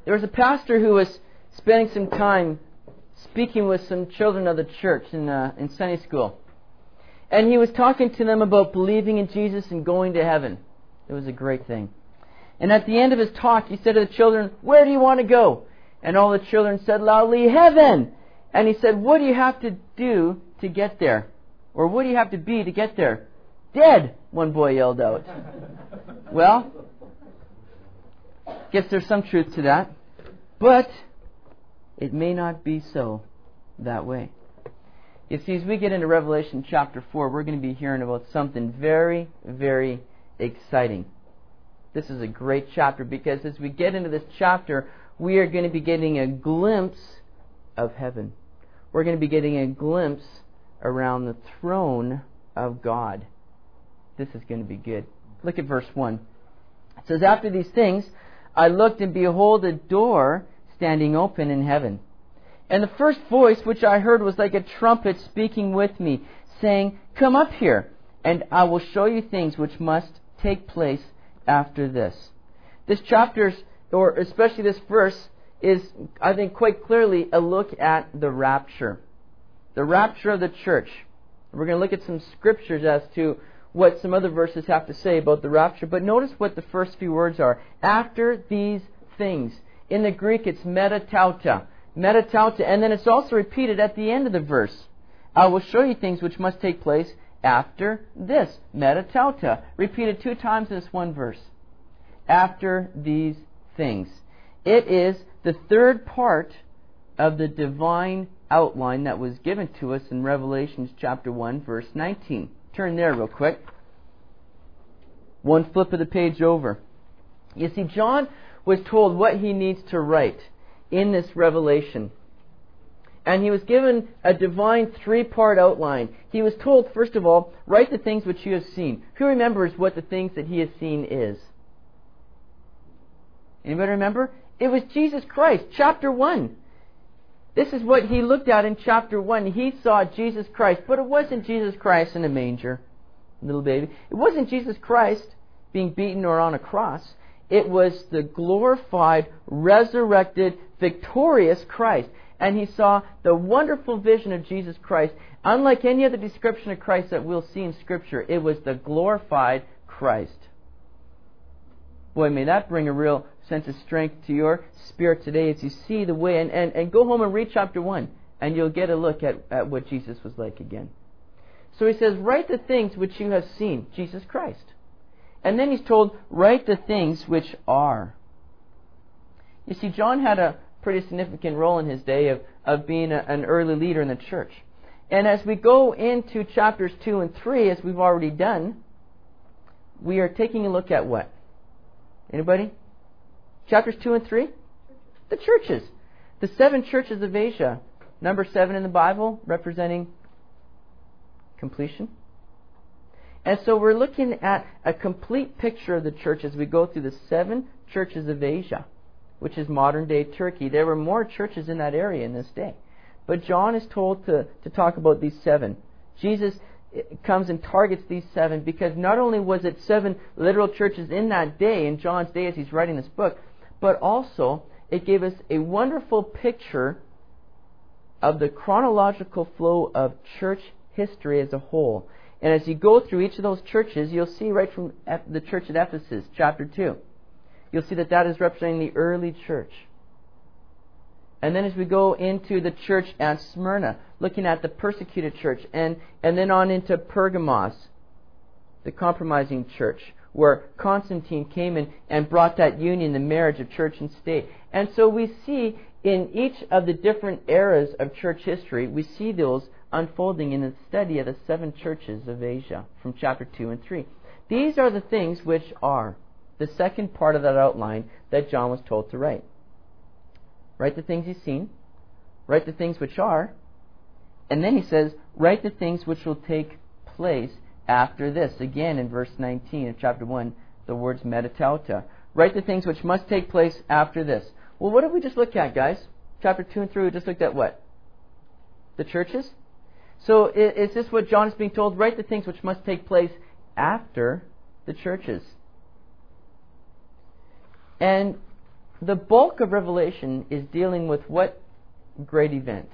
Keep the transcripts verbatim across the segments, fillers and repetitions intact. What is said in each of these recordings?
There was a pastor who was spending some time speaking with some children of the church in uh, in Sunday school. And he was talking to them about believing in Jesus and going to heaven. It was a great thing. And at the end of his talk, he said to the children, "Where do you want to go?" And all the children said loudly, "Heaven!" And he said, "What do you have to do to get there? Or what do you have to be to get there?" "Dead," one boy yelled out. Well, guess there's some truth to that. But it may not be so that way. You see, as we get into Revelation chapter four, we're going to be hearing about something very, very exciting. This is a great chapter because as we get into this chapter, we are going to be getting a glimpse of heaven. We're going to be getting a glimpse around the throne of God. This is going to be good. Look at verse one. It says, "After these things, I looked, and behold, a door standing open in heaven. And the first voice which I heard was like a trumpet speaking with me, saying, 'Come up here, and I will show you things which must take place after this.'" This chapter, or especially this verse, is, I think, quite clearly a look at the rapture. The rapture of the church. We're going to look at some scriptures as to what some other verses have to say about the rapture. But notice what the first few words are. After these things. In the Greek, it's metatauta. Metatauta. And then it's also repeated at the end of the verse. "I will show you things which must take place after this." Metatauta. Repeated two times in this one verse. After these things. It is the third part of the divine outline that was given to us in Revelation chapter one, verse nineteen. Turn there real quick. One flip of the page over. You see, John was told what he needs to write in this revelation. And he was given a divine three-part outline. He was told, first of all, write the things which you have seen. Who remembers what the things that he has seen is? Anybody remember? It was Jesus Christ, chapter one. This is what he looked at in chapter one. He saw Jesus Christ, but it wasn't Jesus Christ in a manger, little baby. It wasn't Jesus Christ being beaten or on a cross. It was the glorified, resurrected, victorious Christ. And he saw the wonderful vision of Jesus Christ. Unlike any other description of Christ that we'll see in Scripture, it was the glorified Christ. Boy, may that bring a real sense of strength to your spirit today as you see the way. And, and, and go home and read chapter one, and you'll get a look at, at what Jesus was like again. So he says, write the things which you have seen, Jesus Christ. And then he's told, write the things which are. You see, John had a pretty significant role in his day of, of being a, an early leader in the church. And as we go into chapters two and three, as we've already done, we are taking a look at what? Anybody? Chapters two and three? The churches. The seven churches of Asia. Number seven in the Bible, representing completion. And so we're looking at a complete picture of the church as we go through the seven churches of Asia, which is modern-day Turkey. There were more churches in that area in this day. But John is told to, to talk about these seven. Jesus comes and targets these seven because not only was it seven literal churches in that day, in John's day as he's writing this book, but also it gave us a wonderful picture of the chronological flow of church history as a whole. And as you go through each of those churches, you'll see right from the church at Ephesus, chapter two, you'll see that that is representing the early church. And then as we go into the church at Smyrna, looking at the persecuted church, and, and then on into Pergamos, the compromising church, where Constantine came in and brought that union, the marriage of church and state. And so we see in each of the different eras of church history, we see those unfolding in the study of the seven churches of Asia from chapter two and three. These are the things which are the second part of that outline that John was told to write. Write the things he's seen, write the things which are, and then he says, write the things which will take place after this. Again, in verse nineteen of chapter one, the words metatauta. Write the things which must take place after this. Well, what did we just look at, guys? Chapter two and three, we just looked at what? The churches? So is this what John is being told? Write the things which must take place after the churches. And the bulk of Revelation is dealing with what great event?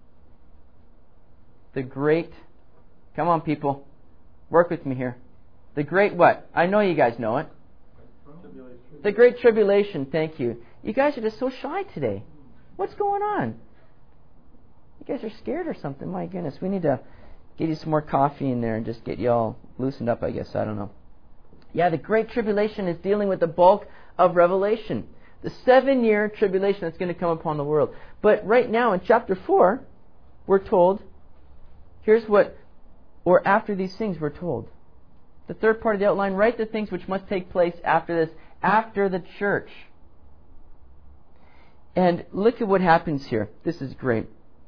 The great, come on people, work with me here. The great what? I know you guys know it. Tribulation. The great tribulation, thank you. You guys are just so shy today. What's going on? You guys are scared or something? My goodness, we need to get you some more coffee in there and just get you all loosened up, I guess. I don't know. Yeah, the great tribulation is dealing with the bulk of Revelation. The seven-year tribulation that's going to come upon the world. But right now in chapter four, we're told, here's what, or after these things we're told. The third part of the outline, write the things which must take place after this, after the church. And look at what happens here. This is great.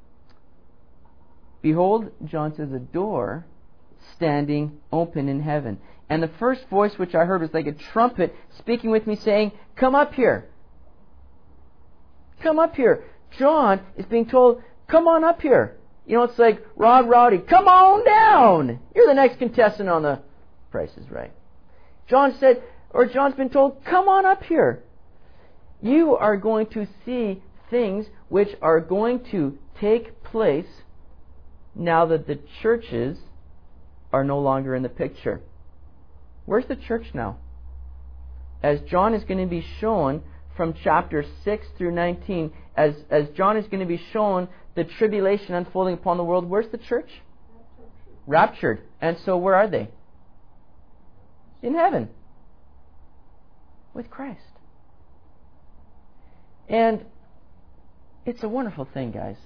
Behold, John says, a door standing open in heaven. And the first voice which I heard was like a trumpet speaking with me, saying, come up here. Come up here. John is being told, come on up here. You know, it's like, Rod Rowdy, come on down. You're the next contestant on the Price is Right. John said, or John's been told, come on up here. You are going to see things which are going to take place now that the churches are no longer in the picture. Where's the church now? As John is going to be shown from chapter six through nineteen, as, as John is going to be shown the tribulation unfolding upon the world, where's the church? Raptured. Raptured. And so where are they? In heaven. With Christ. And it's a wonderful thing, guys,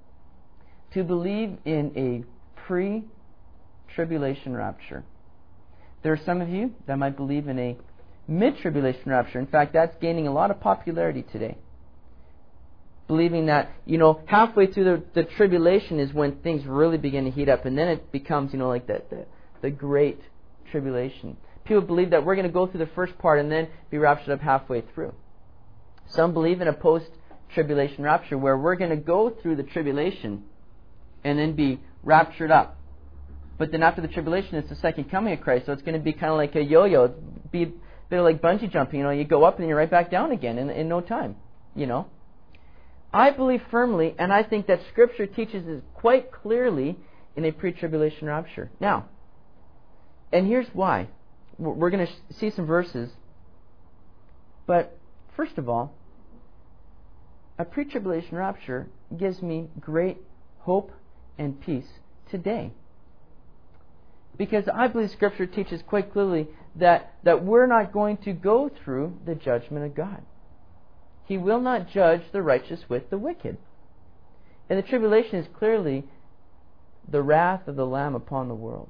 to believe in a pre-tribulation rapture. There are some of you that might believe in a mid-tribulation rapture. In fact, that's gaining a lot of popularity today. Believing that, you know, halfway through the, the tribulation is when things really begin to heat up, and then it becomes, you know, like the, the, the great tribulation. People believe that we're going to go through the first part and then be raptured up halfway through. Some believe in a post-tribulation rapture where we're going to go through the tribulation and then be raptured up. But then after the tribulation, it's the second coming of Christ, so it's going to be kind of like a yo-yo. It'd be a bit like bungee jumping. You know, you go up and you're right back down again in, in no time. You know, I believe firmly, and I think that Scripture teaches this quite clearly in a pre-tribulation rapture. Now, and here's why. We're going to see some verses, but first of all, a pre-tribulation rapture gives me great hope and peace today. Because I believe Scripture teaches quite clearly that, that we're not going to go through the judgment of God. He will not judge the righteous with the wicked. And the tribulation is clearly the wrath of the Lamb upon the world.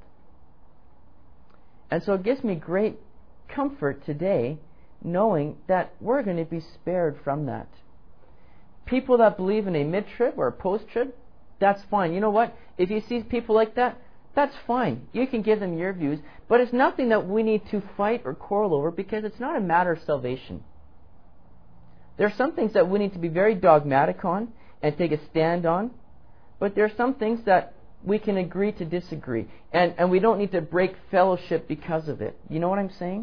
And so it gives me great comfort today knowing that we're going to be spared from that. People that believe in a mid-trib or a post-trib, that's fine. You know what? If you see people like that, that's fine. You can give them your views, but it's nothing that we need to fight or quarrel over because it's not a matter of salvation. There are some things that we need to be very dogmatic on and take a stand on, but there are some things that we can agree to disagree, and, and we don't need to break fellowship because of it. You know what I'm saying?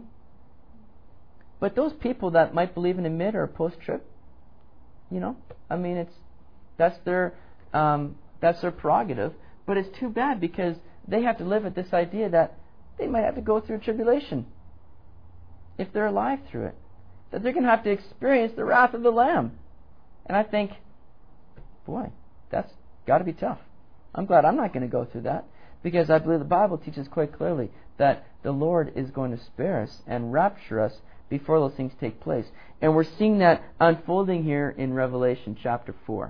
But those people that might believe in a mid or a post-trib, you know, I mean, it's that's their um, that's their prerogative. But it's too bad because they have to live with this idea that they might have to go through tribulation if they're alive through it. That they're going to have to experience the wrath of the Lamb. And I think, boy, that's got to be tough. I'm glad I'm not going to go through that because I believe the Bible teaches quite clearly that the Lord is going to spare us and rapture us before those things take place. And we're seeing that unfolding here in Revelation chapter four.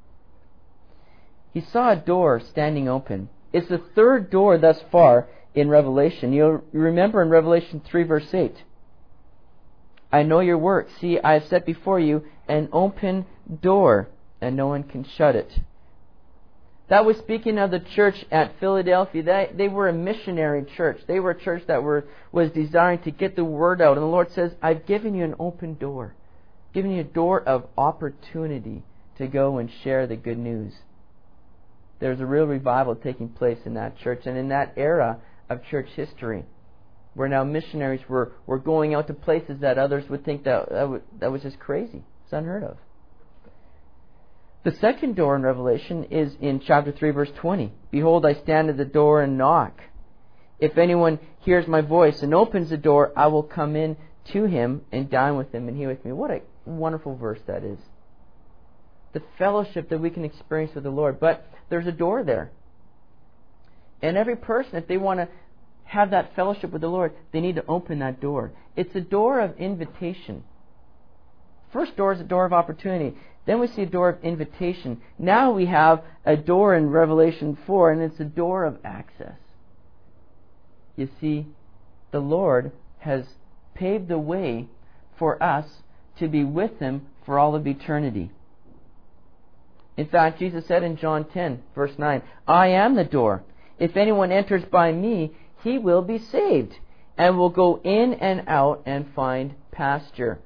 He saw a door standing open. It's the third door thus far in Revelation. You'll remember in Revelation three verse eight. I know your works. See, I have set before you an open door, and no one can shut it. That was speaking of the church at Philadelphia. They, they were a missionary church. They were a church that were was desiring to get the word out. And the Lord says, I've given you an open door. Given you a door of opportunity to go and share the good news. There's a real revival taking place in that church and in that era of church history, where now missionaries were, were going out to places that others would think that that, would, that was just crazy. It's unheard of. The second door in Revelation is in chapter three, verse twenty. Behold, I stand at the door and knock. If anyone hears my voice and opens the door, I will come in to him and dine with him and he with me. What a wonderful verse that is. The fellowship that we can experience with the Lord. But there's a door there. And every person, if they want to have that fellowship with the Lord, they need to open that door. It's a door of invitation. First door is a door of opportunity. Then we see a door of invitation. Now we have a door in Revelation four, and it's a door of access. You see, the Lord has paved the way for us to be with Him for all of eternity. In fact, Jesus said in John ten, verse nine, I am the door. If anyone enters by me, he will be saved, and will go in and out and find pasture.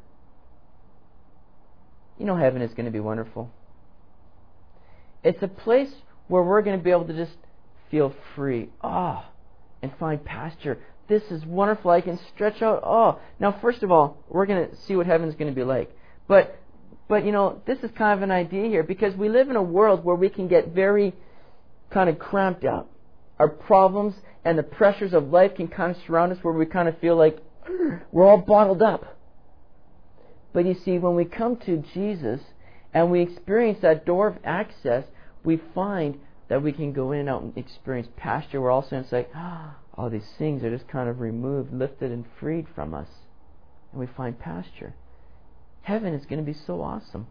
You know, heaven is going to be wonderful. It's a place where we're going to be able to just feel free. Ah, oh, and find pasture. This is wonderful. I can stretch out. Oh, now first of all, we're going to see what heaven's going to be like. But, but you know, this is kind of an idea here, because we live in a world where we can get very kind of cramped up. Our problems and the pressures of life can kind of surround us, where we kind of feel like we're all bottled up. But you see, when we come to Jesus and we experience that door of access, we find that we can go in and out and experience pasture, where all of a sudden it's like, ah, all these things are just kind of removed, lifted, and freed from us. And we find pasture. Heaven is going to be so awesome.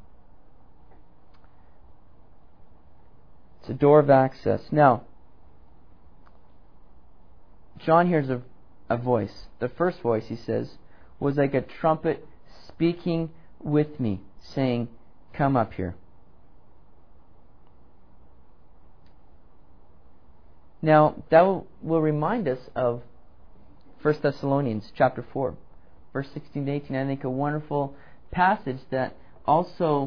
It's a door of access. Now, John hears a, a voice. The first voice, he says, was like a trumpet speaking with me, saying, come up here. Now, that will, will remind us of First Thessalonians chapter four, verse sixteen to eighteen. I think a wonderful passage that also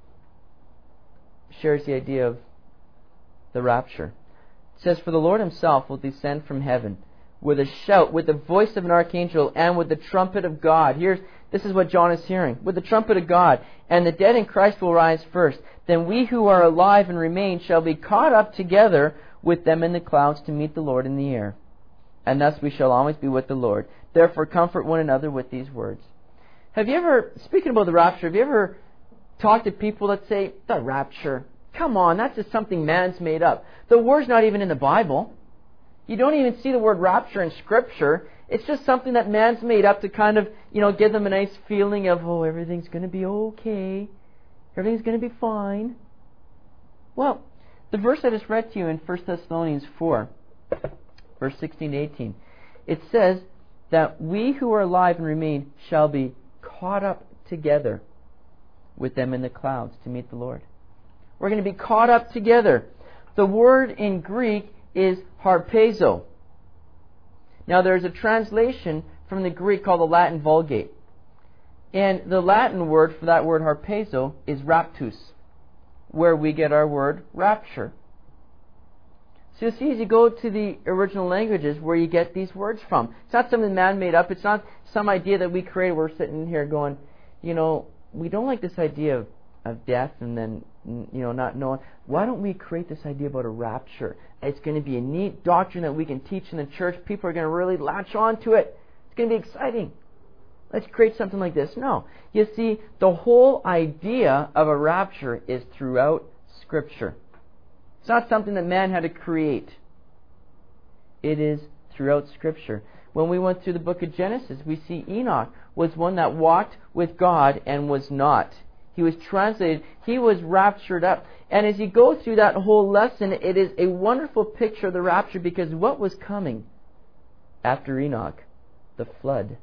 shares the idea of the rapture. It says, for the Lord Himself will descend from heaven with a shout, with the voice of an archangel, and with the trumpet of God. Here's This is what John is hearing. With the trumpet of God. And the dead in Christ will rise first. Then we who are alive and remain shall be caught up together with them in the clouds to meet the Lord in the air. And thus we shall always be with the Lord. Therefore comfort one another with these words. Have you ever, speaking about the rapture, have you ever talked to people that say, the rapture, come on, that's just something man's made up. The word's not even in the Bible. You don't even see the word rapture in Scripture. It's just something that man's made up to kind of, you know, give them a nice feeling of, oh, everything's going to be okay. Everything's going to be fine. Well, the verse I just read to you in First Thessalonians four, verse sixteen to eighteen, it says that we who are alive and remain shall be caught up together with them in the clouds to meet the Lord. We're going to be caught up together. The word in Greek is harpazo. Now, there's a translation from the Greek called the Latin Vulgate. And the Latin word for that word harpazo is raptus, where we get our word rapture. So you see, as you go to the original languages, where you get these words from. It's not something man made up. It's not some idea that we created. We're sitting here going, you know, we don't like this idea of, of death and then, you know, not knowing. Why don't we create this idea about a rapture? It's going to be a neat doctrine that we can teach in the church. People are going to really latch on to it. It's going to be exciting. Let's create something like this. No. You see, the whole idea of a rapture is throughout Scripture. It's not something that man had to create. It is throughout Scripture. When we went through the book of Genesis, we see Enoch was one that walked with God and was not. He was translated. He was raptured up. And as you go through that whole lesson, it is a wonderful picture of the rapture, because what was coming after Enoch? The flood.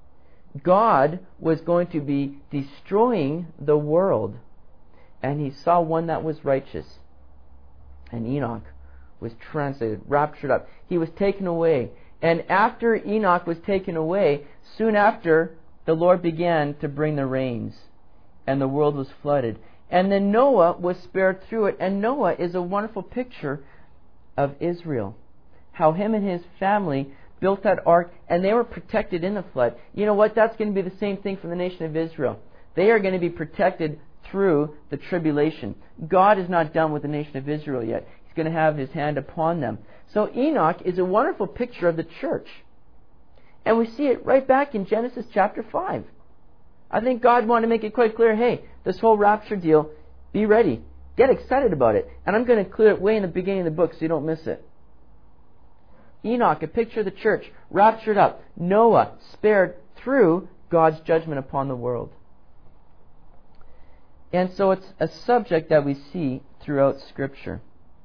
God was going to be destroying the world. And He saw one that was righteous. And Enoch was translated, raptured up. He was taken away. And after Enoch was taken away, soon after, the Lord began to bring the rains. And the world was flooded. And then Noah was spared through it. And Noah is a wonderful picture of Israel. How him and his family built that ark, and they were protected in the flood. You know what? That's going to be the same thing for the nation of Israel. They are going to be protected through the tribulation. God is not done with the nation of Israel yet. He's going to have His hand upon them. So Enoch is a wonderful picture of the church. And we see it right back in Genesis chapter five. I think God wanted to make it quite clear, hey, this whole rapture deal, be ready. Get excited about it. And I'm going to clear it way in the beginning of the book so you don't miss it. Enoch, a picture of the church, raptured up. Noah, spared through God's judgment upon the world. And so it's a subject that we see throughout Scripture.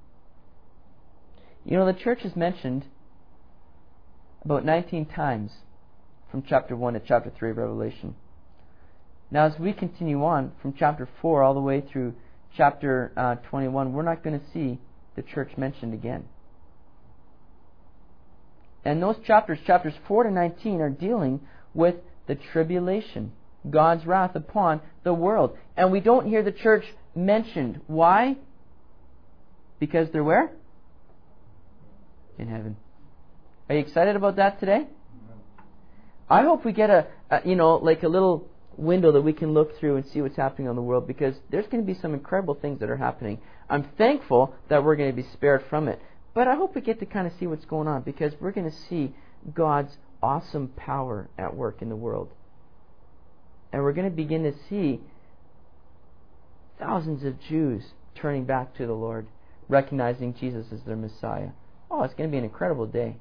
You know, the church is mentioned about nineteen times from chapter one to chapter three of Revelation. Now, as we continue on from chapter four all the way through chapter uh, twenty-one, we're not going to see the church mentioned again. And those chapters, chapters four to nineteen, are dealing with the tribulation, God's wrath upon the world. And we don't hear the church mentioned. Why? Because they're where? In heaven. Are you excited about that today? I hope we get a, a, you know, like a little window that we can look through and see what's happening on the world, because there's going to be some incredible things that are happening. I'm thankful that we're going to be spared from it. But I hope we get to kind of see what's going on, because we're going to see God's awesome power at work in the world. And we're going to begin to see thousands of Jews turning back to the Lord, recognizing Jesus as their Messiah. Oh, it's going to be an incredible day.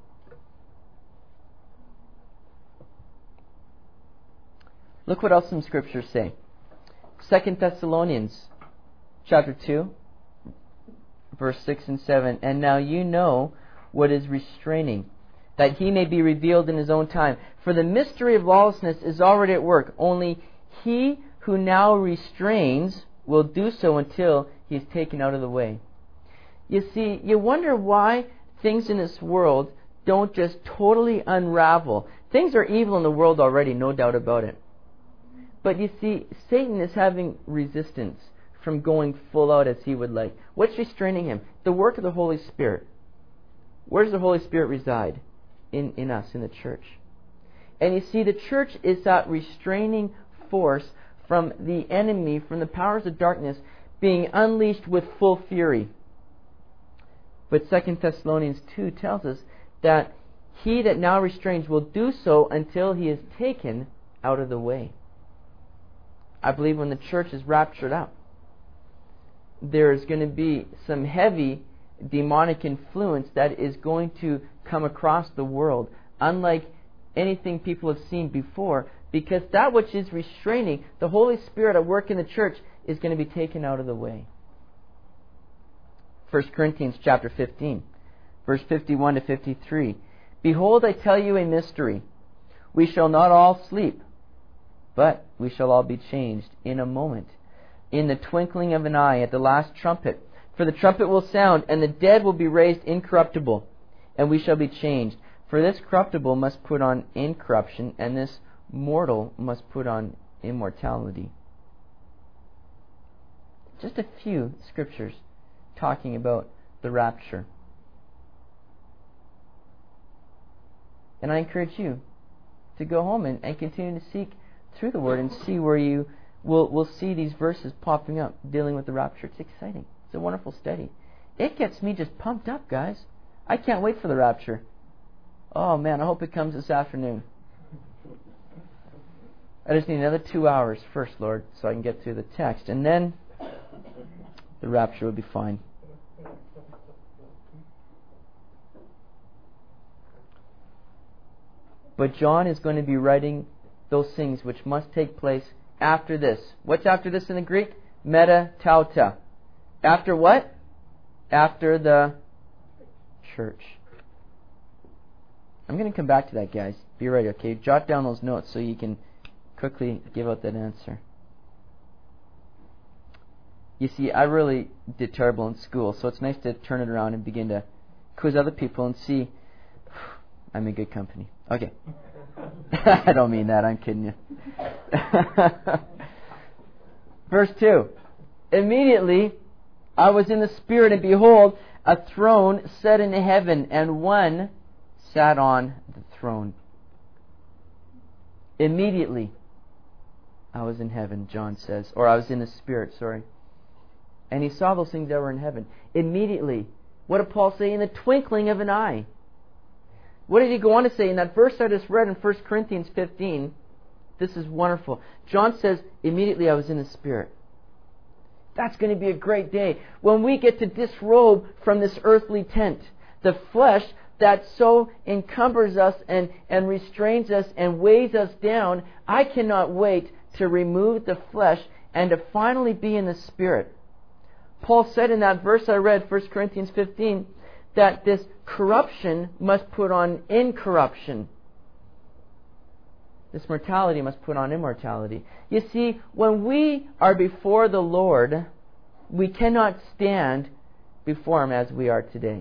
Look what else some scriptures say. Second Thessalonians chapter two, verse six and seven. And now you know what is restraining, that he may be revealed in his own time. For the mystery of lawlessness is already at work. Only he who now restrains will do so until he is taken out of the way. You see, you wonder why things in this world don't just totally unravel. Things are evil in the world already, no doubt about it. But you see, Satan is having resistance from going full out as he would like. What's restraining him? The work of the Holy Spirit. Where does the Holy Spirit reside? In, in us, in the church. And you see, the church is that restraining force from the enemy, from the powers of darkness, being unleashed with full fury. But Second Thessalonians two tells us that he that now restrains will do so until he is taken out of the way. I believe when the church is raptured up, there's going to be some heavy demonic influence that is going to come across the world, unlike anything people have seen before, because that which is restraining the Holy Spirit at work in the church is going to be taken out of the way. First Corinthians chapter fifteen, verse fifty-one to fifty-three. Behold, I tell you a mystery. We shall not all sleep, but we shall all be changed in a moment, in the twinkling of an eye, at the last trumpet. For the trumpet will sound, and the dead will be raised incorruptible, and we shall be changed. For this corruptible must put on incorruption, and this mortal must put on immortality. Just a few scriptures talking about the rapture. And I encourage you to go home and, and continue to seek through the Word and see where you will will see these verses popping up dealing with the rapture. It's exciting. It's a wonderful study. It gets me just pumped up, guys. I can't wait for the rapture. Oh man, I hope it comes this afternoon. I just need another two hours first, Lord, so I can get through the text, and then the rapture will be fine. But John is going to be writing those things which must take place after this. What's after this in the Greek? Meta tauta. After what? After the church. I'm going to come back to that, guys. Be ready, okay? Jot down those notes so you can quickly give out that answer. You see, I really did terrible in school, so it's nice to turn it around and begin to quiz other people and see I'm in good company. Okay. I don't mean that. I'm kidding you. Verse two. Immediately I was in the Spirit, and behold, a throne set in heaven, and one sat on the throne. Immediately. I was in heaven, John says. Or I was in the Spirit, sorry. And he saw those things that were in heaven. Immediately. What did Paul say? In the twinkling of an eye. What did he go on to say in that verse I just read in First Corinthians fifteen? This is wonderful. John says, immediately I was in the Spirit. That's going to be a great day when we get to disrobe from this earthly tent. The flesh that so encumbers us and, and restrains us and weighs us down. I cannot wait to remove the flesh and to finally be in the Spirit. Paul said in that verse I read, First Corinthians fifteen, that this corruption must put on incorruption. This mortality must put on immortality. You see, when we are before the Lord, we cannot stand before Him as we are today.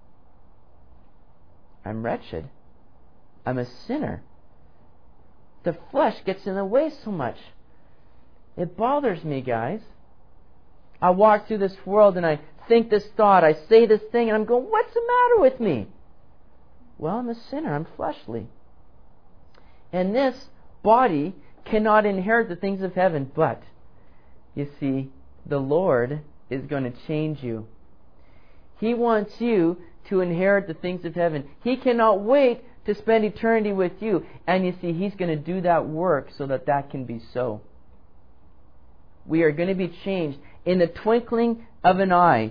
I'm wretched. I'm a sinner. The flesh gets in the way so much. It bothers me, guys. I walk through this world and I think this thought, I say this thing, and I'm going, what's the matter with me? Well, I'm a sinner. I'm fleshly. And this body cannot inherit the things of heaven. But, you see, the Lord is going to change you. He wants you to inherit the things of heaven. He cannot wait to spend eternity with you. And you see, He's going to do that work so that that can be so. We are going to be changed in the twinkling of an eye.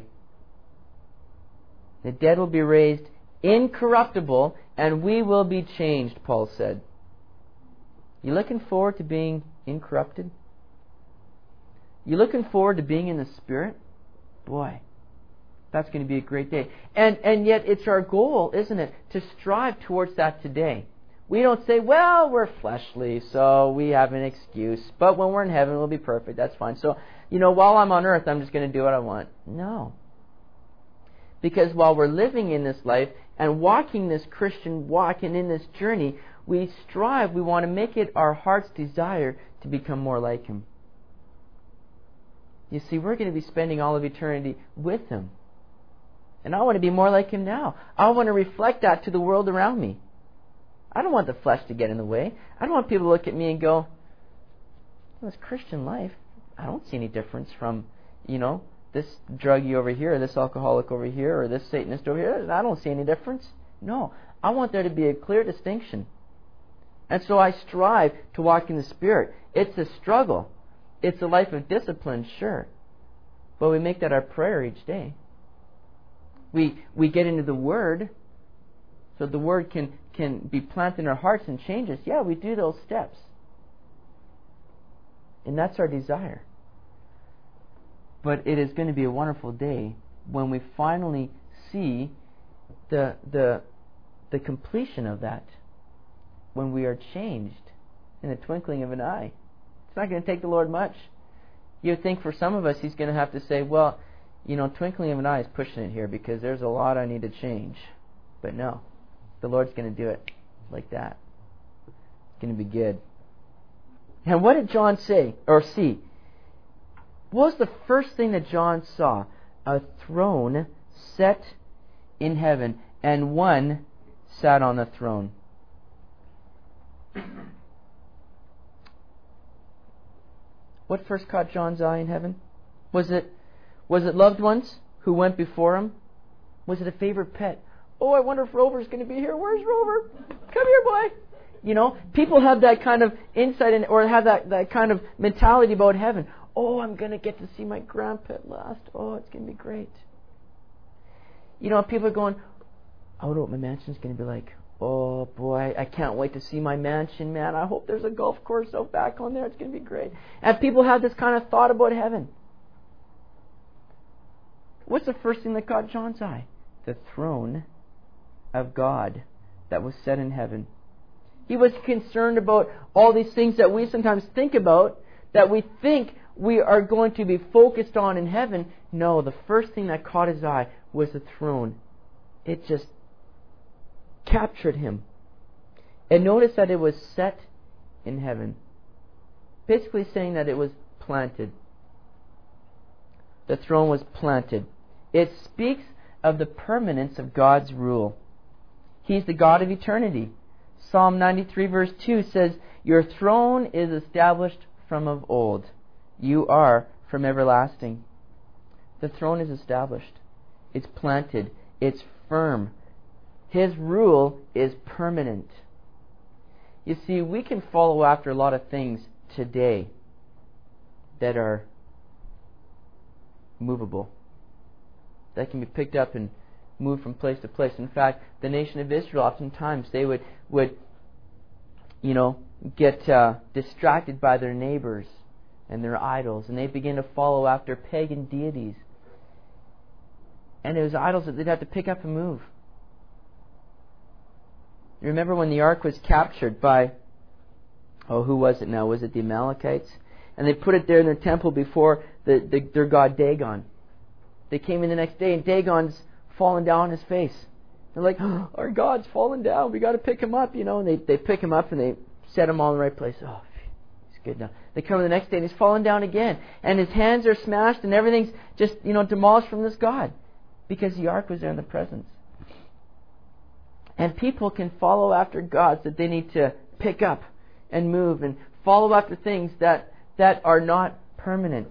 The dead will be raised incorruptible, and we will be changed, Paul said. You looking forward to being incorrupted? You looking forward to being in the Spirit? Boy, that's going to be a great day. And and yet it's our goal, isn't it, to strive towards that today. We don't say, well, we're fleshly, so we have an excuse. But when we're in heaven, we'll be perfect. That's fine. So, you know, while I'm on earth, I'm just going to do what I want. No. Because while we're living in this life and walking this Christian walk and in this journey, we strive, we want to make it our heart's desire to become more like Him. You see, we're going to be spending all of eternity with Him. And I want to be more like Him now. I want to reflect that to the world around me. I don't want the flesh to get in the way. I don't want people to look at me and go, well, this Christian life, I don't see any difference from, you know, this druggie over here, or this alcoholic over here, or this Satanist over here. I don't see any difference. No, I want there to be a clear distinction. And so I strive to walk in the Spirit. It's a struggle. It's a life of discipline, sure. But we make that our prayer each day. We we get into the Word so the Word can, can be planted in our hearts and change us. Yeah, we do those steps. And that's our desire. But it is going to be a wonderful day when we finally see the the the completion of that. When we are changed in the twinkling of an eye. It's not going to take the Lord much. You think for some of us He's going to have to say, well, you know, twinkling of an eye is pushing it here because there's a lot I need to change. But no, the Lord's going to do it like that. It's going to be good. And what did John say or see? What was the first thing that John saw? A throne set in heaven, and one sat on the throne. What first caught John's eye in heaven? Was it was it loved ones who went before him? Was it a favorite pet? Oh, I wonder if Rover's going to be here. Where's Rover? Come here, boy. You know, people have that kind of insight in, or have that, that kind of mentality about heaven. Oh, I'm going to get to see my grandpa at last. Oh, it's going to be great. You know, people are going, I wonder what my mansion's going to be like. Oh, boy, I can't wait to see my mansion, man. I hope there's a golf course out back on there. It's going to be great. And people have this kind of thought about heaven. What's the first thing that caught John's eye? The throne of God that was set in heaven. He was concerned about all these things that we sometimes think about, that we think we are going to be focused on in heaven. No, the first thing that caught his eye was the throne. It just captured him. And notice that it was set in heaven. Basically saying that it was planted. The throne was planted. It speaks of the permanence of God's rule. He's the God of eternity. Psalm ninety-three verse two says, your throne is established from of old. You are from everlasting. The throne is established. It's planted. It's firm. His rule is permanent. You see, we can follow after a lot of things today that are movable, that can be picked up and moved from place to place. In fact, the nation of Israel, oftentimes, they would, would you know, get uh, distracted by their neighbors and their idols, and they begin to follow after pagan deities. And it was idols that they'd have to pick up and move. You remember when the ark was captured by, oh, who was it now? Was it the Amalekites? And they put it there in their temple before the, the, their god Dagon. They came in the next day, and Dagon's fallen down on his face. They're like, oh, our God's fallen down. We got to pick him up, you know. And they, they pick him up and they set him all in the right place. Oh, he's good now. They come the next day and he's fallen down again. And his hands are smashed and everything's just, you know, demolished from this God. Because the ark was there in the presence. And people can follow after gods that they need to pick up and move, and follow after things that, that are not permanent.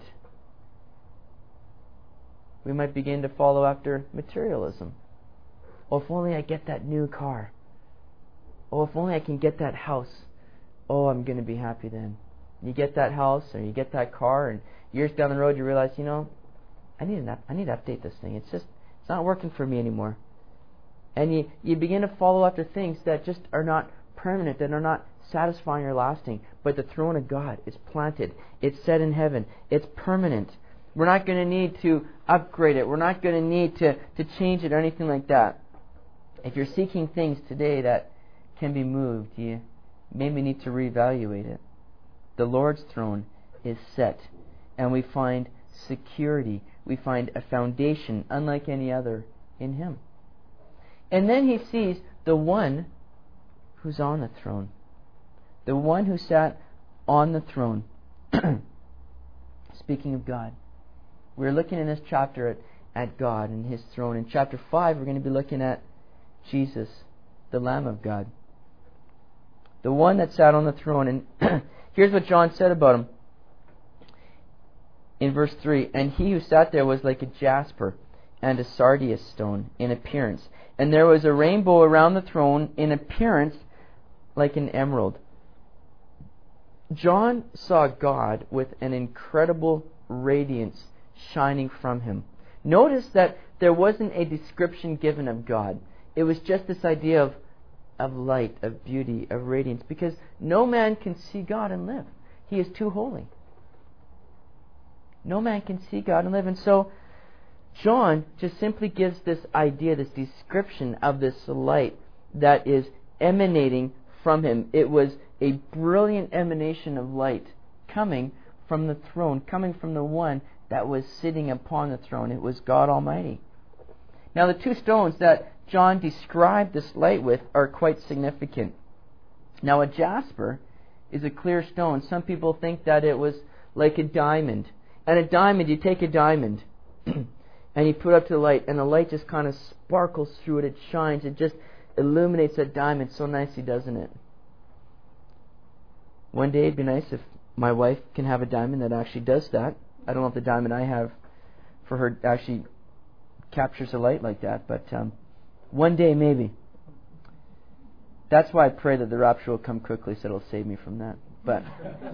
We might begin to follow after materialism. Oh, if only I get that new car. Oh, if only I can get that house. Oh, I'm going to be happy then. You get that house or you get that car, and years down the road you realize, you know, I need an up, I need to update this thing. It's just it's not working for me anymore. And you, you begin to follow after things that just are not permanent, that are not satisfying or lasting. But the throne of God is planted. It's set in heaven. It's permanent. We're not going to need to upgrade it. We're not going to need to, to change it or anything like that. If you're seeking things today that can be moved, you maybe need to reevaluate it. The Lord's throne is set, and we find security. We find a foundation unlike any other in Him. And then he sees the one who's on the throne. The one who sat on the throne. Speaking of God. We're looking in this chapter at, at God and His throne. In chapter five, we're going to be looking at Jesus, the Lamb of God. The one that sat on the throne. And here's what John said about Him. In verse three, and He who sat there was like a jasper and a sardius stone in appearance. And there was a rainbow around the throne in appearance like an emerald. John saw God with an incredible radiance shining from Him. Notice that there wasn't a description given of God. It was just this idea of, of light, of beauty, of radiance. Because no man can see God and live. He is too holy. No man can see God and live. And so John just simply gives this idea, this description of this light that is emanating from Him. It was a brilliant emanation of light coming from the throne, coming from the one that was sitting upon the throne. It was God Almighty. Now the two stones that John described this light with are quite significant. Now a jasper is a clear stone. Some people think that it was like a diamond. And a diamond, you take a diamond and you put it up to the light, and the light just kind of sparkles through it. It shines. It just illuminates that diamond so nicely, doesn't it? One day it'd be nice if my wife can have a diamond that actually does that. I don't know if the diamond I have for her actually captures the light like that, but um, one day maybe. That's why I pray that the rapture will come quickly, so it'll save me from that. But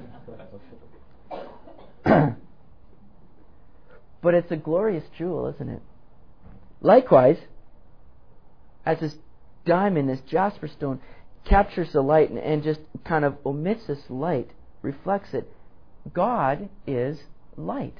But it's a glorious jewel, isn't it? Likewise, as this diamond, this jasper stone, captures the light and, and just kind of omits this light, reflects it, God is light.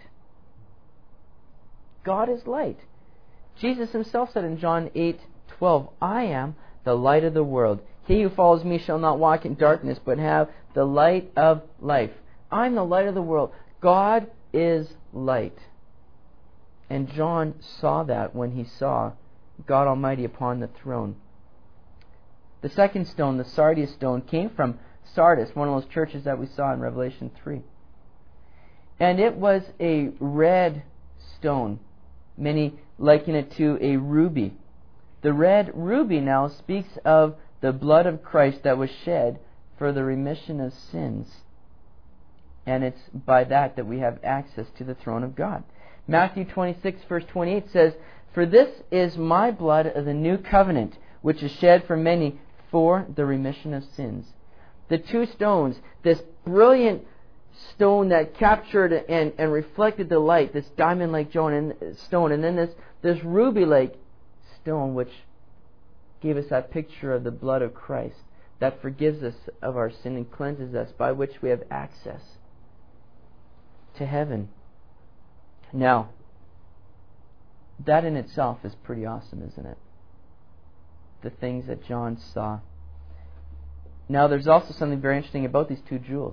God is light. Jesus Himself said in John eight twelve, I am the light of the world. He who follows me shall not walk in darkness, but have the light of life. I'm the light of the world. God is light. And John saw that when he saw God Almighty upon the throne. The second stone, the sardius stone, came from Sardis, one of those churches that we saw in Revelation three. And it was a red stone. Many liken it to a ruby. The red ruby now speaks of the blood of Christ that was shed for the remission of sins. And it's by that that we have access to the throne of God. Matthew twenty-six, verse twenty-eight says, "For this is my blood of the new covenant, which is shed for many for the remission of sins." The two stones, this brilliant stone that captured and, and reflected the light, this diamond-like stone, and then this, this ruby-like stone, which gave us that picture of the blood of Christ that forgives us of our sin and cleanses us, by which we have access to heaven. Now, that in itself is pretty awesome, isn't it? The things that John saw. Now, there's also something very interesting about these two jewels.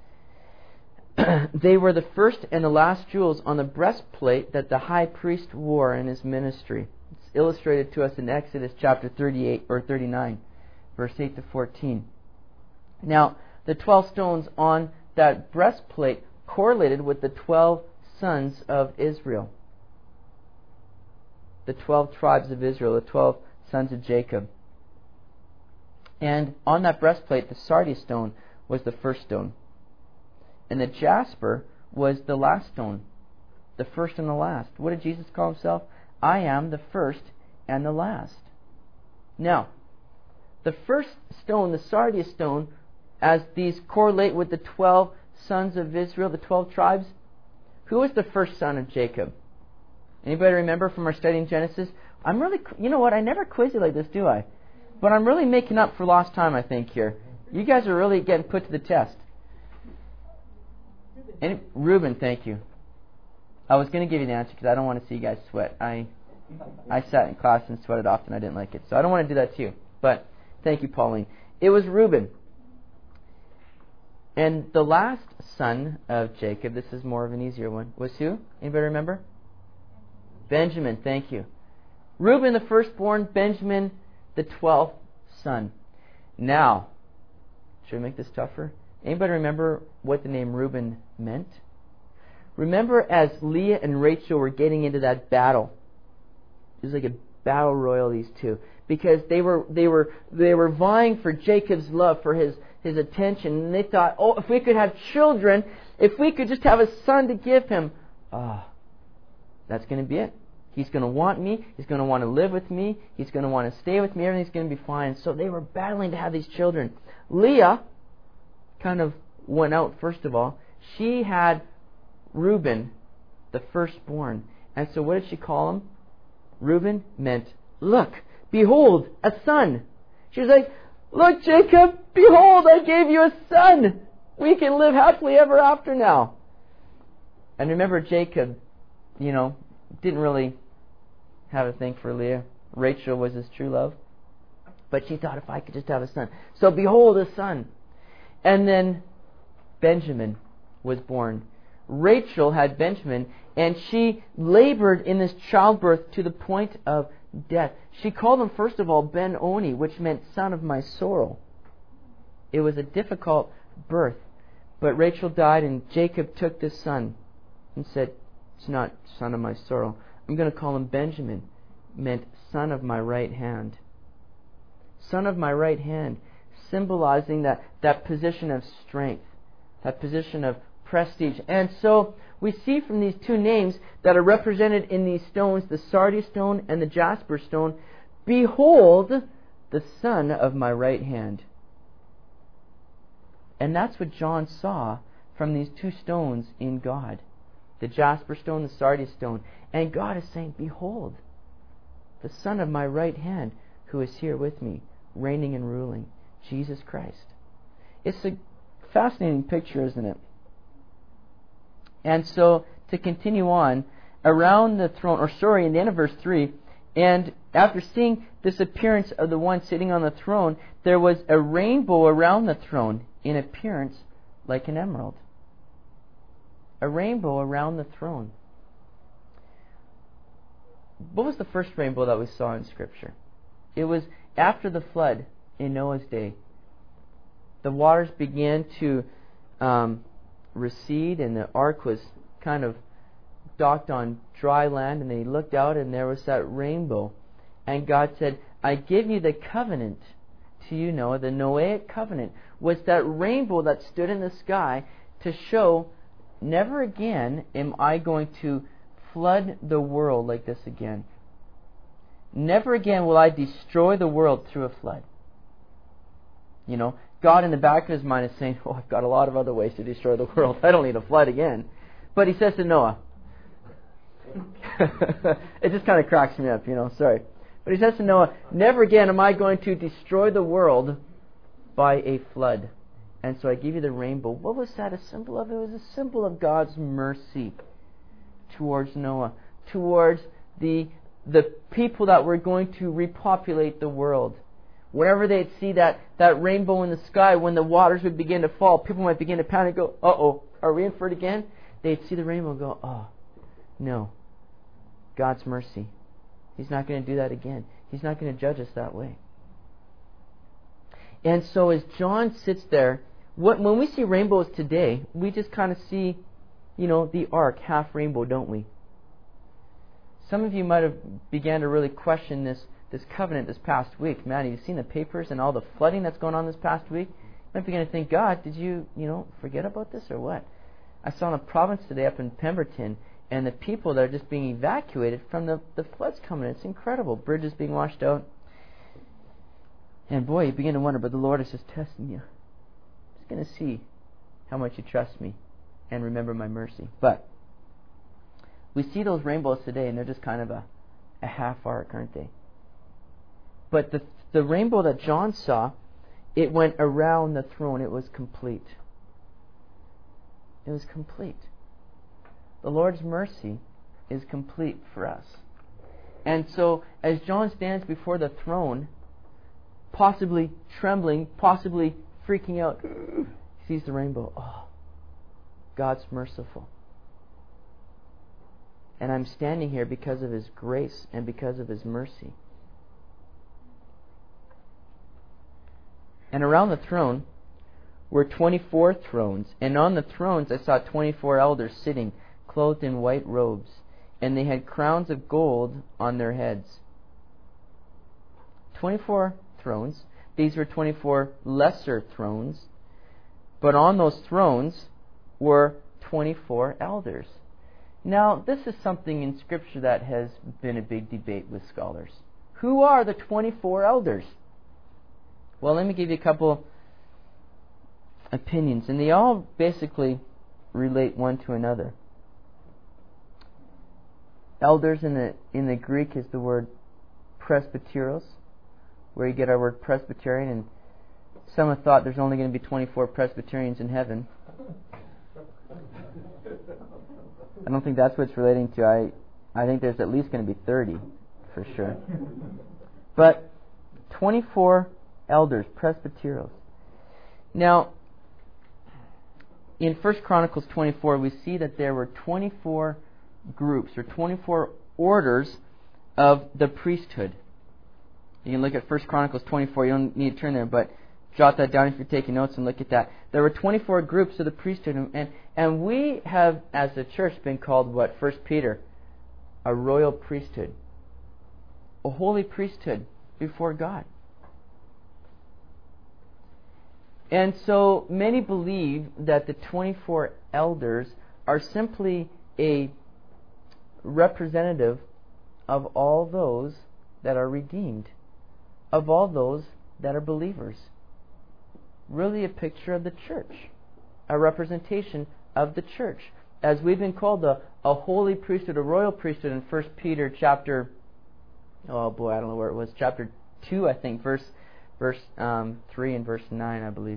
They were the first and the last jewels on the breastplate that the high priest wore in his ministry. It's illustrated to us in Exodus chapter thirty-eight or thirty-nine, verse eight to fourteen. Now, the twelve stones on that breastplate correlated with the twelve sons of Israel. The twelve tribes of Israel, the twelve sons of Jacob. And on that breastplate, the sardius stone was the first stone. And the jasper was the last stone, the first and the last. What did Jesus call himself? I am the first and the last. Now, the first stone, the sardius stone, as these correlate with the twelve sons of Israel, the twelve tribes, who was the first son of Jacob? Anybody remember from our study in Genesis? I'm really, you know what, I never quiz you like this, do I? But I'm really making up for lost time, I think, here. You guys are really getting put to the test. Any, Reuben, thank you. I was going to give you the answer because I don't want to see you guys sweat. I I sat in class and sweated often. I didn't like it. So I don't want to do that to you. But thank you, Pauline. It was Reuben. And the last son of Jacob, this is more of an easier one, was who? Anybody remember? Benjamin, thank you. Reuben the firstborn, Benjamin the twelfth son. Now, should we make this tougher? Anybody remember what the name Reuben meant? Remember as Leah and Rachel were getting into that battle. It was like a battle royal, these two. Because they were they were they were vying for Jacob's love, for his, his attention. And they thought, oh, if we could have children, if we could just have a son to give him, ah, oh, that's going to be it. He's going to want me. He's going to want to live with me. He's going to want to stay with me. Everything's going to be fine. So they were battling to have these children. Leah kind of went out, first of all. She had Reuben, the firstborn. And so what did she call him? Reuben meant, look, behold, a son. She was like, look, Jacob, behold, I gave you a son. We can live happily ever after now. And remember, Jacob, you know, didn't really have a thing for Leah. Rachel was his true love. But she thought, if I could just have a son. So behold, a son. And then Benjamin was born. Rachel had Benjamin, and she labored in this childbirth to the point of death. She called him, first of all, Ben-Oni, which meant son of my sorrow. It was a difficult birth. But Rachel died, and Jacob took this son and said, it's not son of my sorrow. I'm going to call him Benjamin. Meant son of my right hand. Son of my right hand, symbolizing that, that position of strength, that position of prestige. And so we see from these two names that are represented in these stones, the sardius stone and the jasper stone, behold, the son of my right hand. And that's what John saw from these two stones in God. The jasper stone, the sardius stone. And God is saying, behold, the son of my right hand who is here with me, reigning and ruling, Jesus Christ. It's a fascinating picture, isn't it? And so, to continue on, around the throne, or sorry, in the end of verse three, and after seeing this appearance of the one sitting on the throne, there was a rainbow around the throne in appearance like an emerald. A rainbow around the throne. What was the first rainbow that we saw in Scripture? It was after the flood in Noah's day. The waters began to um, recede, and the ark was kind of docked on dry land, and they looked out, and there was that rainbow. And God said, I give you the covenant to you, Noah. The Noahic covenant was that rainbow that stood in the sky to show never again am I going to flood the world like this again. Never again will I destroy the world through a flood. You know, God in the back of his mind is saying, oh, I've got a lot of other ways to destroy the world. I don't need a flood again. But he says to Noah, it just kind of cracks me up, you know, sorry. But he says to Noah, never again am I going to destroy the world by a flood. And so I give you the rainbow. What was that a symbol of? It was a symbol of God's mercy towards Noah, towards the the people that were going to repopulate the world. Whenever they'd see that, that rainbow in the sky, when the waters would begin to fall, people might begin to panic and go, uh-oh, are we in for it again? They'd see the rainbow and go, oh, no. God's mercy. He's not going to do that again. He's not going to judge us that way. And so as John sits there, what, when we see rainbows today, we just kind of see, you know, the ark, half rainbow, don't we? Some of you might have began to really question this, this covenant this past week. Man, have you seen the papers and all the flooding that's going on this past week? You might begin to think, God, did you, you know, forget about this or what? I saw in a province today up in Pemberton, and the people that are just being evacuated from the, the floods coming. It's incredible. Bridges being washed out. And boy, you begin to wonder, but the Lord is just testing you. He's going to see how much you trust me and remember my mercy. But we see those rainbows today, and they're just kind of a, a half arc, aren't they? But the the rainbow that John saw, it went around the throne. It was complete. It was complete. The Lord's mercy is complete for us. And so, as John stands before the throne, possibly trembling, possibly freaking out, he sees the rainbow. Oh, God's merciful. And I'm standing here because of His grace and because of His mercy. And around the throne were twenty-four thrones. And on the thrones I saw twenty-four elders sitting, clothed in white robes. And they had crowns of gold on their heads. twenty-four thrones. These were twenty-four lesser thrones. But on those thrones were twenty-four elders. Now, this is something in Scripture that has been a big debate with scholars. Who are the twenty-four elders? Well, let me give you a couple opinions, and they all basically relate one to another. Elders in the in the Greek is the word presbyteros, where you get our word Presbyterian, and some have thought there's only going to be twenty-four Presbyterians in heaven. I don't think that's what it's relating to. I, I think there's at least going to be thirty, for sure. But twenty-four elders, presbyteros. Now, in First Chronicles twenty-four, we see that there were twenty-four groups, or twenty-four orders of the priesthood. You can look at First Chronicles twenty-four. You don't need to turn there, but jot that down if you're taking notes and look at that. There were twenty-four groups of the priesthood, and and we have, as a church, been called what? First Peter, a royal priesthood, a holy priesthood before God. And so many believe that the twenty-four elders are simply a representative of all those that are redeemed, of all those that are believers. Really a picture of the church, a representation of the church. As we've been called a, a holy priesthood, a royal priesthood in First Peter chapter, oh boy, I don't know where it was, chapter two, I think, verse verse um, three and verse nine, I believe.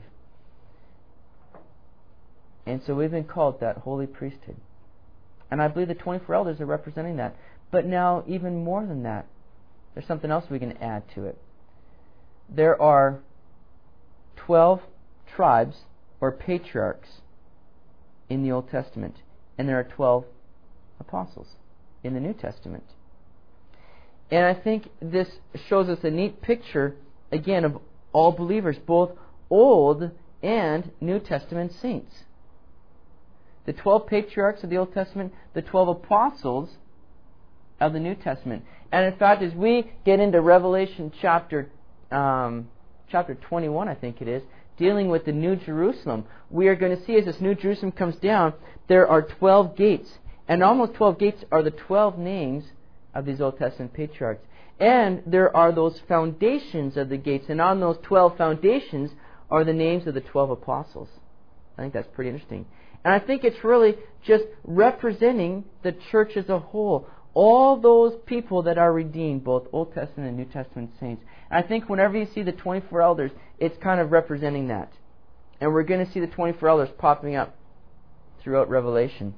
And so we've been called that holy priesthood. And I believe the twenty-four elders are representing that. But now, even more than that, there's something else we can add to it. There are twelve tribes or patriarchs in the Old Testament, and there are twelve apostles in the New Testament. And I think this shows us a neat picture, again, of all believers, both Old and New Testament saints. The twelve patriarchs of the Old Testament, the twelve apostles of the New Testament. And in fact, as we get into Revelation chapter um, chapter twenty-one, I think it is, dealing with the New Jerusalem, we are going to see as this New Jerusalem comes down, there are twelve gates. And almost twelve gates are the twelve names of these Old Testament patriarchs. And there are those foundations of the gates. And on those twelve foundations are the names of the twelve apostles. I think that's pretty interesting. And I think it's really just representing the church as a whole. All those people that are redeemed, both Old Testament and New Testament saints. And I think whenever you see the twenty-four elders, it's kind of representing that. And we're going to see the twenty-four elders popping up throughout Revelation.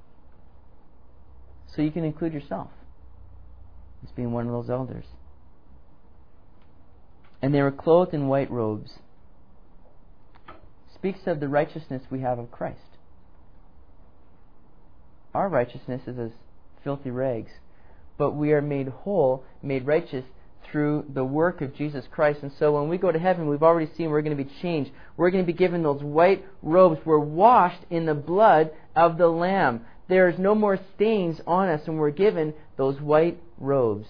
So you can include yourself as being one of those elders. And they were clothed in white robes. Speaks of the righteousness we have of Christ. Our righteousness is as filthy rags, but we are made whole, made righteous through the work of Jesus Christ. And so when we go to heaven, we've already seen we're going to be changed. We're going to be given those white robes. We're washed in the blood of the Lamb. There's no more stains on us, and we're given those white robes.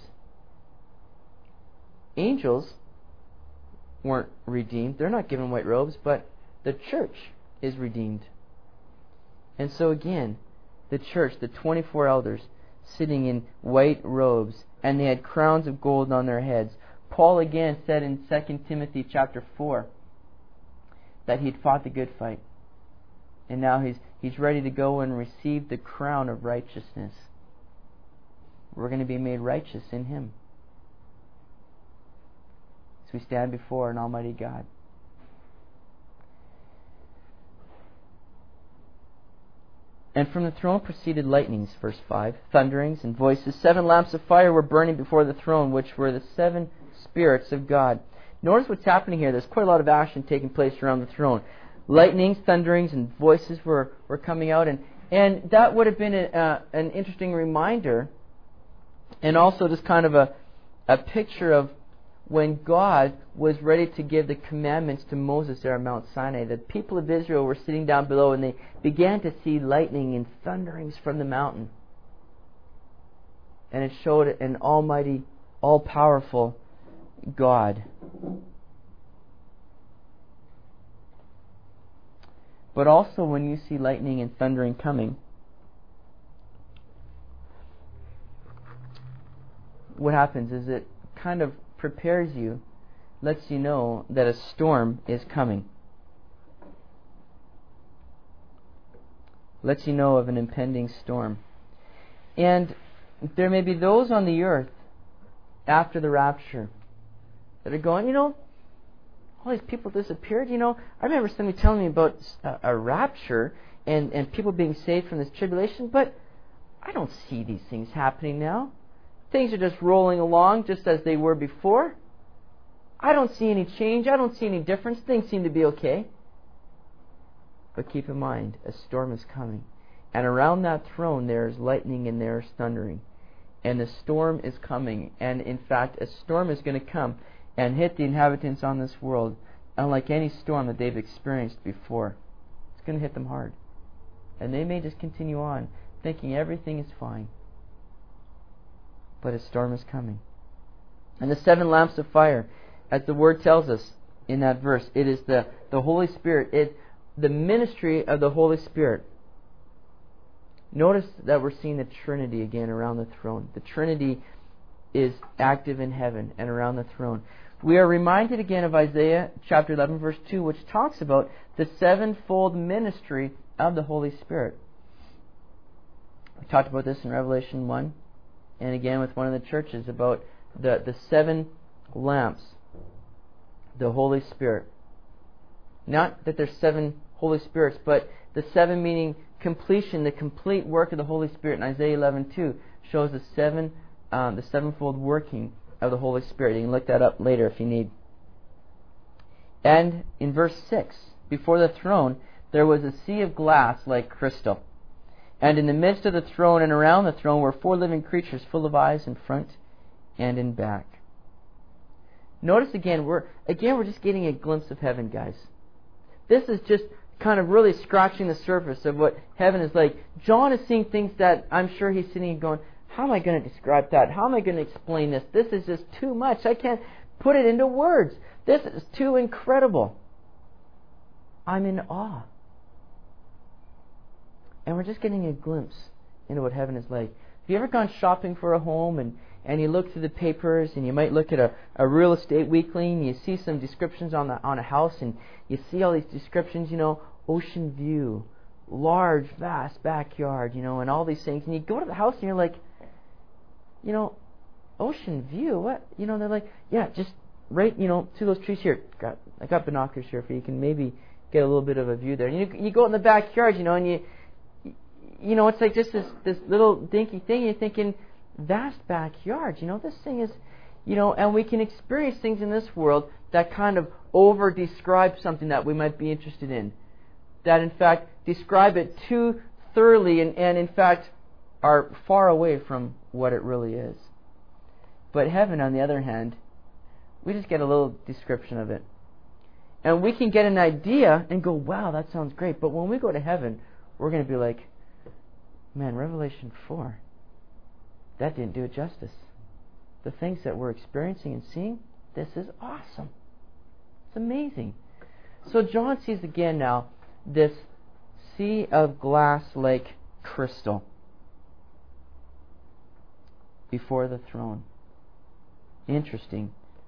Angels weren't redeemed. They're not given white robes, but the church is redeemed. And so again, the church, the twenty-four elders, sitting in white robes, and they had crowns of gold on their heads. Paul again said in Second Timothy chapter four that he'd fought the good fight. And now he's he's ready to go and receive the crown of righteousness. We're going to be made righteous in Him as we stand before an almighty God. And from the throne proceeded lightnings, verse five, thunderings and voices. Seven lamps of fire were burning before the throne, which were the seven spirits of God. Notice what's happening here. There's quite a lot of action taking place around the throne. Lightnings, thunderings, and voices were, were coming out. And, and that would have been a, uh, an interesting reminder, and also just kind of a, a picture of when God was ready to give the commandments to Moses there on Mount Sinai. The people of Israel were sitting down below, and they began to see lightning and thunderings from the mountain. And it showed an almighty, all-powerful God. But also when you see lightning and thundering coming, what happens is it kind of prepares you, lets you know that a storm is coming. Lets you know of an impending storm. And there may be those on the earth after the rapture that are going, you know, all these people disappeared. You know, I remember somebody telling me about a, a rapture and, and people being saved from this tribulation, but I don't see these things happening now. Things are just rolling along just as they were before. I don't see any change. I don't see any difference. Things seem to be okay. But keep in mind, a storm is coming. And around that throne there is lightning and there is thundering. And the storm is coming. And in fact, a storm is going to come and hit the inhabitants on this world unlike any storm that they've experienced before. It's going to hit them hard. And they may just continue on thinking everything is fine. But a storm is coming. And the seven lamps of fire, as the Word tells us in that verse, it is the, the Holy Spirit, it the ministry of the Holy Spirit. Notice that we're seeing the Trinity again around the throne. The Trinity is active in heaven and around the throne. We are reminded again of Isaiah chapter eleven verse two, which talks about the sevenfold ministry of the Holy Spirit. We talked about this in Revelation one, and again with one of the churches, about the, the seven lamps, the Holy Spirit. Not that there's seven Holy Spirits, but the seven meaning completion, the complete work of the Holy Spirit. In Isaiah eleven two shows the seven, um, the sevenfold working of the Holy Spirit. You can look that up later if you need. And in verse six, before the throne there was a sea of glass like crystal. And in the midst of the throne and around the throne were four living creatures full of eyes in front and in back. Notice again, we're again we're just getting a glimpse of heaven, guys. This is just kind of really scratching the surface of what heaven is like. John is seeing things that I'm sure he's sitting and going, how am I going to describe that? How am I going to explain this? This is just too much. I can't put it into words. This is too incredible. I'm in awe. And we're just getting a glimpse into what heaven is like. Have you ever gone shopping for a home and, and you look through the papers and you might look at a, a real estate weekly and you see some descriptions on the on a house and you see all these descriptions, you know, ocean view, large, vast backyard, you know, and all these things. And you go to the house and you're like, you know, ocean view, what? You know, they're like, yeah, just right, you know, to those trees here. Got, I got binoculars here for you. You can maybe get a little bit of a view there. And you, you go out in the backyard, you know, and you, you know, it's like just this, this little dinky thing. You're thinking, vast backyard, you know, this thing is, you know, and we can experience things in this world that kind of over-describe something that we might be interested in. That, in fact, describe it too thoroughly and, and, in fact, are far away from what it really is. But heaven, on the other hand, we just get a little description of it. And we can get an idea and go, wow, that sounds great. But when we go to heaven, we're going to be like, man, Revelation four, that didn't do it justice. The things that we're experiencing and seeing, this is awesome. It's amazing. So John sees again now this sea of glass like crystal before the throne. Interesting.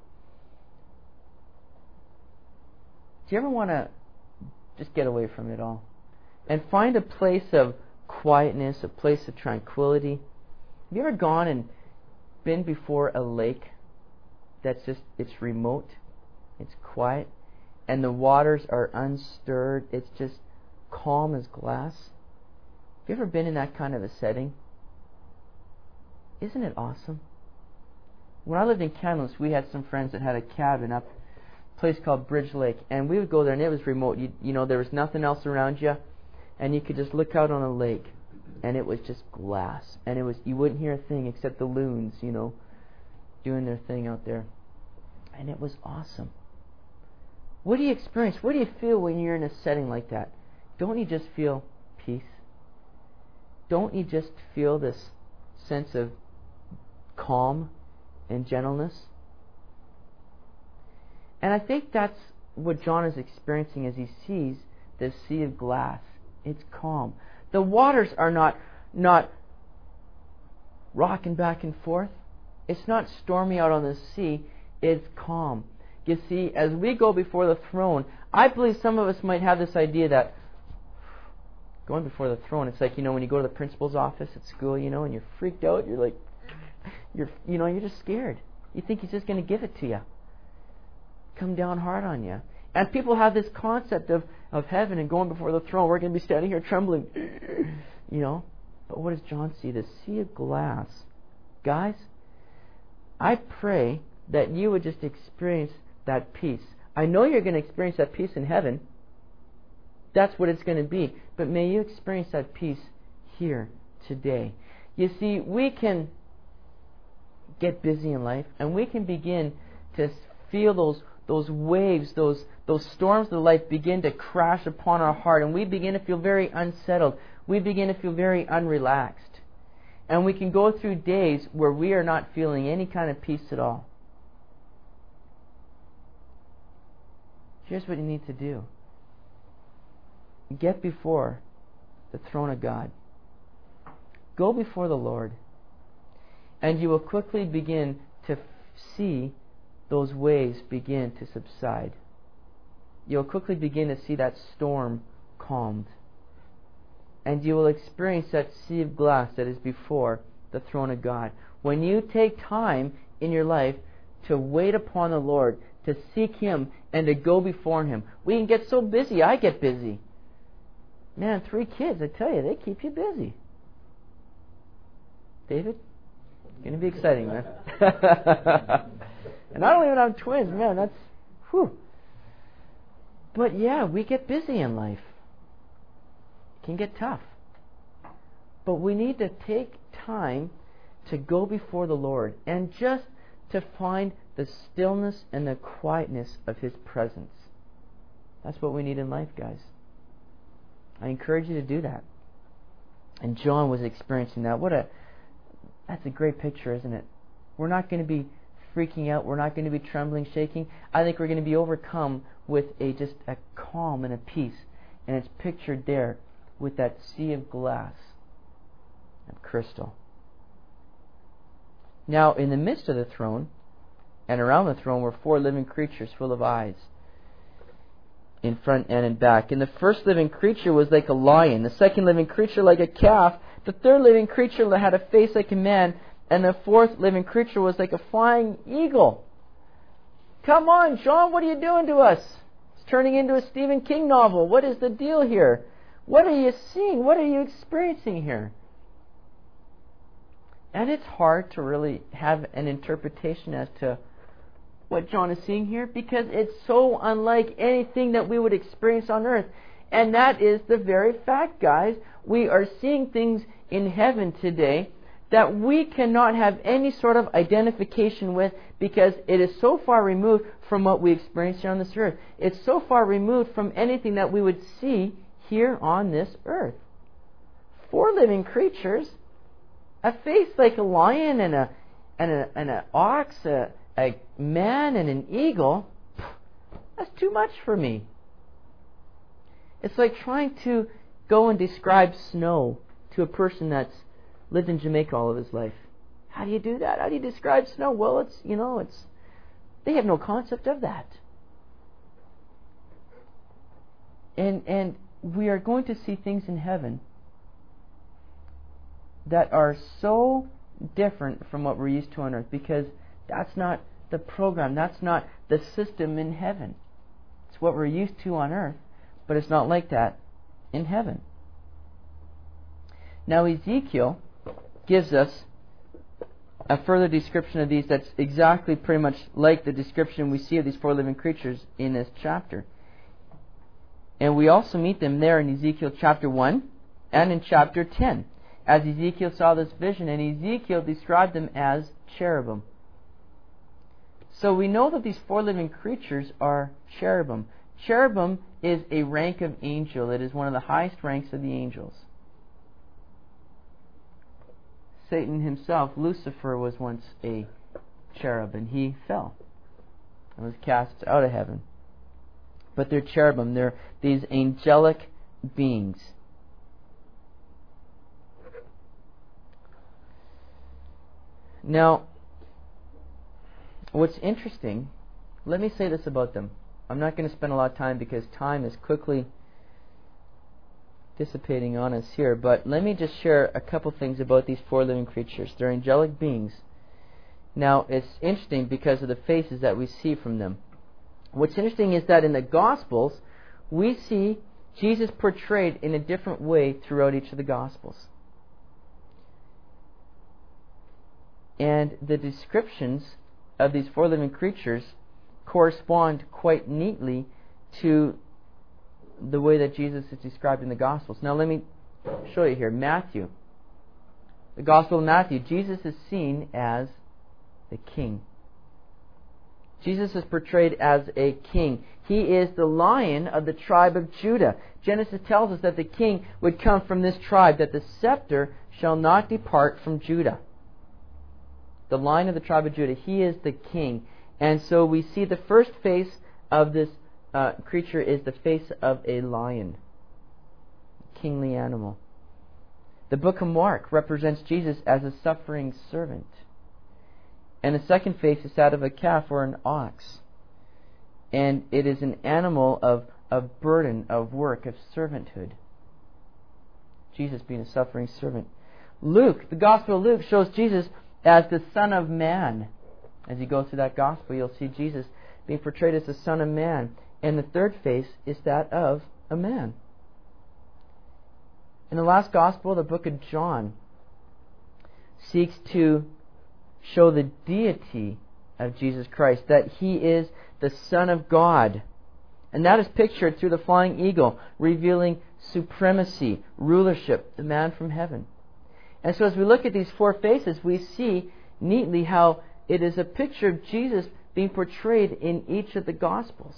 Do you ever want to just get away from it all and find a place of quietness, a place of tranquility? Have you ever gone and been before a lake that's just, it's remote, it's quiet, and the waters are unstirred, it's just calm as glass? Have you ever been in that kind of a setting? Isn't it awesome? When I lived in Kamloops, we had some friends that had a cabin up a place called Bridge Lake, and we would go there, and it was remote. You, you know, there was nothing else around you, and you could just look out on a lake, and it was just glass, and it was you wouldn't hear a thing except the loons, you know, doing their thing out there, and it was awesome. What do you experience? What do you feel when you're in a setting like that? Don't you just feel peace? Don't you just feel this sense of calm and gentleness? And I think that's what John is experiencing as he sees this sea of glass. It's calm. The waters are not not rocking back and forth. It's not stormy out on the sea. It's calm. You see, as we go before the throne, I believe some of us might have this idea that going before the throne, it's like, you know, when you go to the principal's office at school, you know, and you're freaked out, you're like, you're, you know, you're just scared. You think he's just going to give it to you. Come down hard on you. And people have this concept of, of heaven and going before the throne. We're going to be standing here trembling. You know? But what does John see? The sea of glass. Guys, I pray that you would just experience that peace. I know you're going to experience that peace in heaven. That's what it's going to be. But may you experience that peace here, today. You see, we can get busy in life, and we can begin to feel those those waves, those those storms of life begin to crash upon our heart, and we begin to feel very unsettled. We begin to feel very unrelaxed. And we can go through days where we are not feeling any kind of peace at all. Here's what you need to do. Get before the throne of God. Go before the Lord. And you will quickly begin to f- see those waves begin to subside. You'll quickly begin to see that storm calmed. And you will experience that sea of glass that is before the throne of God. When you take time in your life to wait upon the Lord, to seek Him, and to go before Him. We can get so busy. I get busy. Man, three kids, I tell you, they keep you busy. David? It's going to be exciting, man. And I don't even have twins. Man, that's... Whew. But yeah, we get busy in life. It can get tough. But we need to take time to go before the Lord and just to find the stillness and the quietness of His presence. That's what we need in life, guys. I encourage you to do that. And John was experiencing that. What a... That's a great picture, isn't it? We're not going to be freaking out. We're not going to be trembling, shaking. I think we're going to be overcome with a just a calm and a peace. And it's pictured there with that sea of glass, of crystal. Now, in the midst of the throne, and around the throne, were four living creatures full of eyes, in front and in back. And the first living creature was like a lion, the second living creature like a calf, the third living creature had a face like a man, and the fourth living creature was like a flying eagle. Come on, John, what are you doing to us? It's turning into a Stephen King novel. What is the deal here? What are you seeing? What are you experiencing here? And it's hard to really have an interpretation as to what John is seeing here, because it's so unlike anything that we would experience on earth. And that is the very fact, guys. We are seeing things in heaven today that we cannot have any sort of identification with, because it is so far removed from what we experience here on this earth. It's so far removed from anything that we would see here on this earth. Four living creatures, a face like a lion and a and a and an ox, a, a man and an eagle. That's too much for me. It's like trying to go and describe snow to a person that's lived in Jamaica all of his life. How do you do that? How do you describe snow? Well, it's, you know, it's, they have no concept of that. And and we are going to see things in heaven that are so different from what we're used to on earth, because that's not the program, that's not the system in heaven. It's what we're used to on earth, but it's not like that in heaven. Now Ezekiel gives us a further description of these that's exactly pretty much like the description we see of these four living creatures in this chapter. And we also meet them there in Ezekiel chapter one and in chapter ten, as Ezekiel saw this vision, and Ezekiel described them as cherubim. So we know that these four living creatures are cherubim. Cherubim is a rank of angel. It is one of the highest ranks of the angels. Satan himself, Lucifer, was once a cherub, and he fell and was cast out of heaven. But they're cherubim. They're these angelic beings. Now, what's interesting, let me say this about them. I'm not going to spend a lot of time because time is quickly dissipating on us here, but let me just share a couple things about these four living creatures. They're angelic beings. Now, it's interesting because of the faces that we see from them. What's interesting is that in the Gospels, we see Jesus portrayed in a different way throughout each of the Gospels. And the descriptions of these four living creatures correspond quite neatly to the way that Jesus is described in the Gospels. Now let me show you here. Matthew. The Gospel of Matthew. Jesus is seen as the king. Jesus is portrayed as a king. He is the Lion of the tribe of Judah. Genesis tells us that the king would come from this tribe, that the scepter shall not depart from Judah. The Lion of the tribe of Judah. He is the king. And so we see the first face of this uh, creature is the face of a lion. A kingly animal. The book of Mark represents Jesus as a suffering servant. And the second face is that of a calf or an ox. And it is an animal of, of burden, of work, of servanthood. Jesus being a suffering servant. Luke, the Gospel of Luke, shows Jesus as the Son of Man. As you go through that Gospel, you'll see Jesus being portrayed as the Son of Man. And the third face is that of a man. In the last Gospel, the book of John seeks to show the deity of Jesus Christ, that He is the Son of God. And that is pictured through the flying eagle, revealing supremacy, rulership, the man from heaven. And so as we look at these four faces, we see neatly how it is a picture of Jesus being portrayed in each of the Gospels.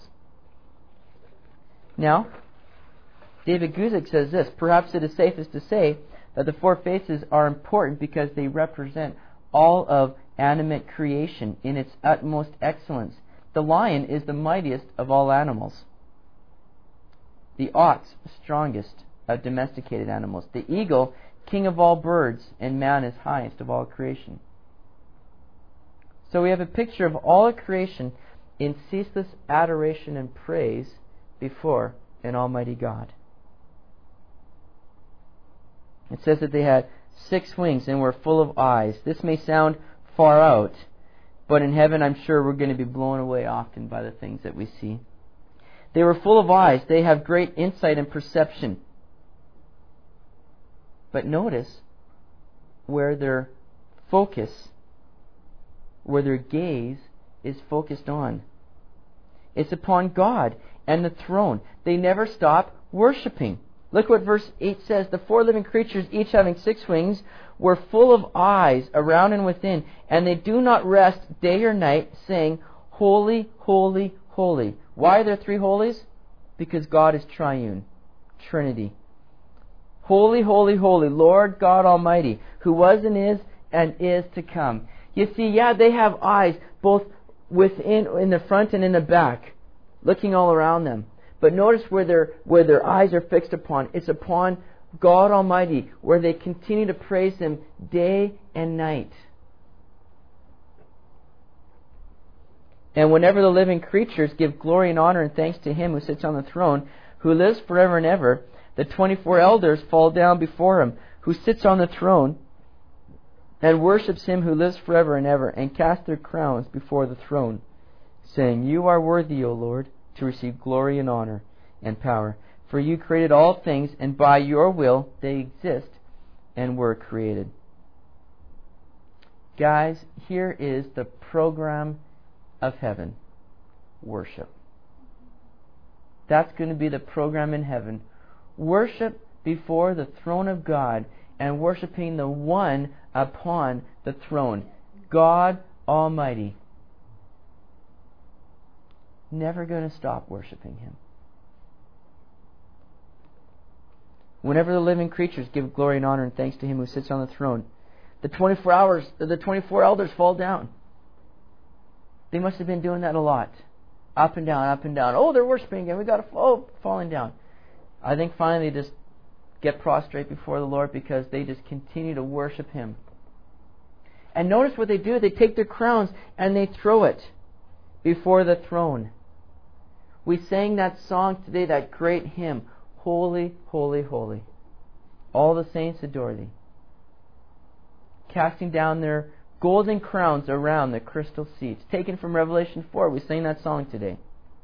Now, David Guzik says this: perhaps it is safest to say that the four faces are important because they represent all of animate creation in its utmost excellence. The lion is the mightiest of all animals. The ox, strongest of domesticated animals. The eagle, king of all birds, and man is highest of all creation. So we have a picture of all creation in ceaseless adoration and praise before an almighty God. It says that they had six wings and were full of eyes. This may sound far out, but in heaven I'm sure we're going to be blown away often by the things that we see. They were full of eyes. They have great insight and perception. But notice where their focus, where their gaze is focused on. It's upon God and the throne. They never stop worshiping. Look what verse eight says. The four living creatures, each having six wings, were full of eyes around and within, and they do not rest day or night, saying, Holy, holy, holy. Why are there three holies? Because God is triune, Trinity. Holy, holy, holy, Lord God Almighty, who was and is and is to come. You see, yeah, they have eyes both within, in the front and in the back, looking all around them. But notice where their where their eyes are fixed upon. It's upon God Almighty, where they continue to praise Him day and night. And whenever the living creatures give glory and honor and thanks to Him who sits on the throne, who lives forever and ever, the twenty-four elders fall down before Him who sits on the throne and worships Him who lives forever and ever, and cast their crowns before the throne, saying, You are worthy, O Lord, to receive glory and honor and power. For you created all things, and by your will they exist and were created. Guys, here is the program of heaven. Worship. That's going to be the program in heaven. Worship before the throne of God and worshiping the one upon the throne, God Almighty. Never going to stop worshiping Him. Whenever the living creatures give glory and honor and thanks to Him who sits on the throne, the twenty-four hours, the twenty-four elders fall down. They must have been doing that a lot. Up and down, up and down. Oh, they're worshiping again. We got to oh, falling down. I think finally they just get prostrate before the Lord because they just continue to worship Him. And notice what they do. They take their crowns and they throw it before the throne. We sang that song today, that great hymn, Holy, Holy, Holy. All the saints adore Thee. Casting down their golden crowns around the crystal seats. Taken from Revelation four. We sang that song today.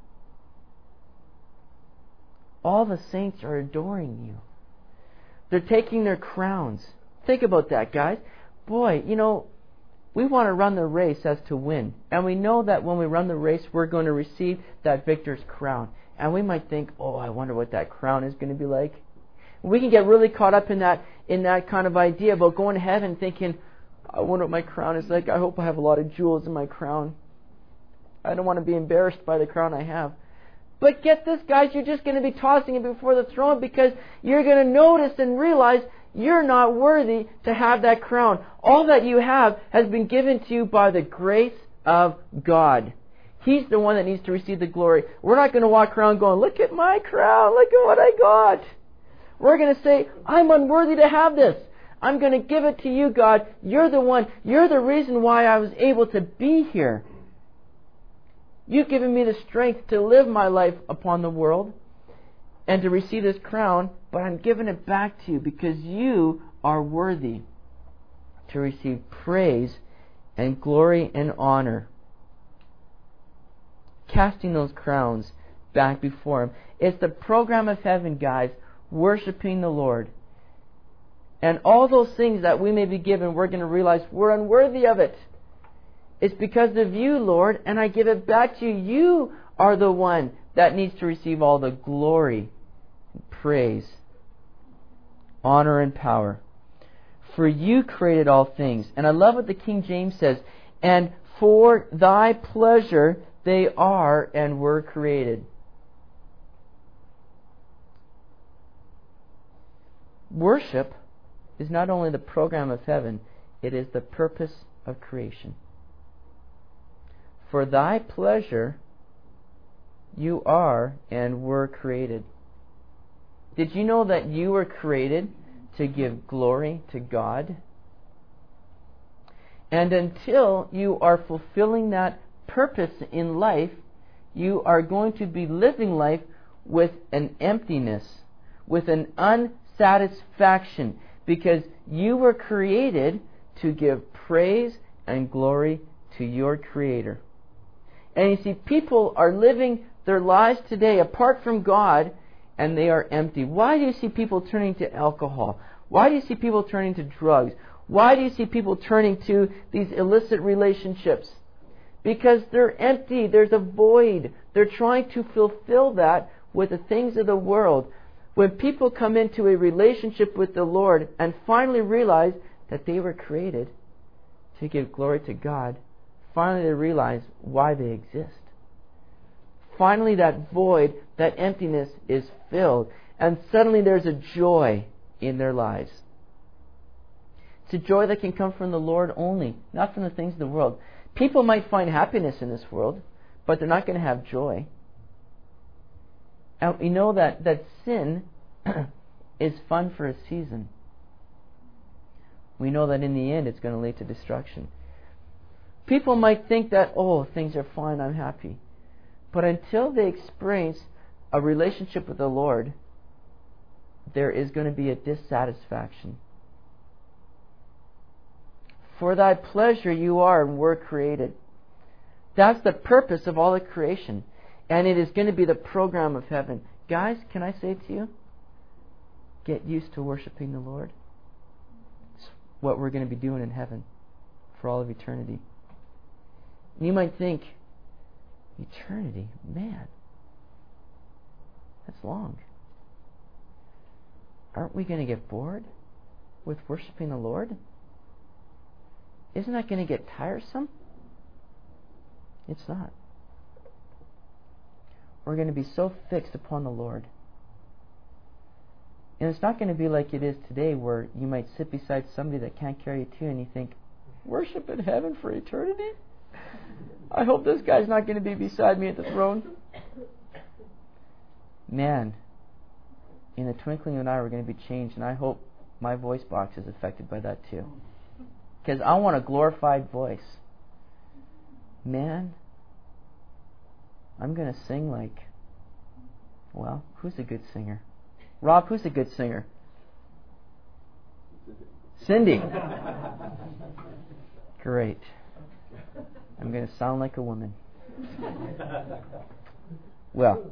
All the saints are adoring You. They're taking their crowns. Think about that, guys. Boy, you know, we want to run the race as to win. And we know that when we run the race, we're going to receive that victor's crown. And we might think, oh, I wonder what that crown is going to be like. We can get really caught up in that in that kind of idea about going to heaven thinking, I wonder what my crown is like. I hope I have a lot of jewels in my crown. I don't want to be embarrassed by the crown I have. But get this, guys, you're just going to be tossing it before the throne because you're going to notice and realize you're not worthy to have that crown. All that you have has been given to you by the grace of God. He's the one that needs to receive the glory. We're not going to walk around going, look at my crown, look at what I got. We're going to say, I'm unworthy to have this. I'm going to give it to You, God. You're the one. You're the reason why I was able to be here. You've given me the strength to live my life upon the world and to receive this crown, but I'm giving it back to You because You are worthy to receive praise and glory and honor. Casting those crowns back before Him. It's the program of heaven, guys, worshiping the Lord. And all those things that we may be given, we're going to realize we're unworthy of it. It's because of You, Lord, and I give it back to You. You are the one that needs to receive all the glory, praise, honor, and power. For You created all things. And I love what the King James says, and for Thy pleasure they are and were created. Worship is not only the program of heaven, it is the purpose of creation. For Thy pleasure you are and were created. Did you know that you were created to give glory to God? And until you are fulfilling that purpose in life, you are going to be living life with an emptiness, with an unsatisfaction, because you were created to give praise and glory to your Creator. And you see, people are living their lives today apart from God, and they are empty. Why do you see people turning to alcohol? Why do you see people turning to drugs? Why do you see people turning to these illicit relationships? Because they're empty. There's a void. They're trying to fulfill that with the things of the world. When people come into a relationship with the Lord and finally realize that they were created to give glory to God, finally they realize why they exist. Finally that void, that emptiness is filled, and suddenly there's a joy in their lives. It's a joy that can come from the Lord only, not from the things of the world. People might find happiness in this world, but they're not going to have joy. And we know that, that sin is fun for a season. We know that in the end it's going to lead to destruction. People might think that, oh, things are fine, I'm happy. But until they experience a relationship with the Lord, there is going to be a dissatisfaction. For thy pleasure you are and were created. That's the purpose of all the creation. And it is going to be the program of heaven. Guys, can I say to you, get used to worshiping the Lord. It's what we're going to be doing in heaven for all of eternity. And you might think, eternity, man, that's long. Aren't we going to get bored with worshiping the Lord? Isn't that going to get tiresome? It's not. We're going to be so fixed upon the Lord. And it's not going to be like it is today, where you might sit beside somebody that can't carry a tune and you think, worship in heaven for eternity? I hope this guy's not going to be beside me at the throne. Man, in the twinkling of an eye we're going to be changed, and I hope my voice box is affected by that too. Because I want a glorified voice. Man, I'm going to sing like, well, who's a good singer? Rob, who's a good singer? Cindy. Great. I'm going to sound like a woman. Well,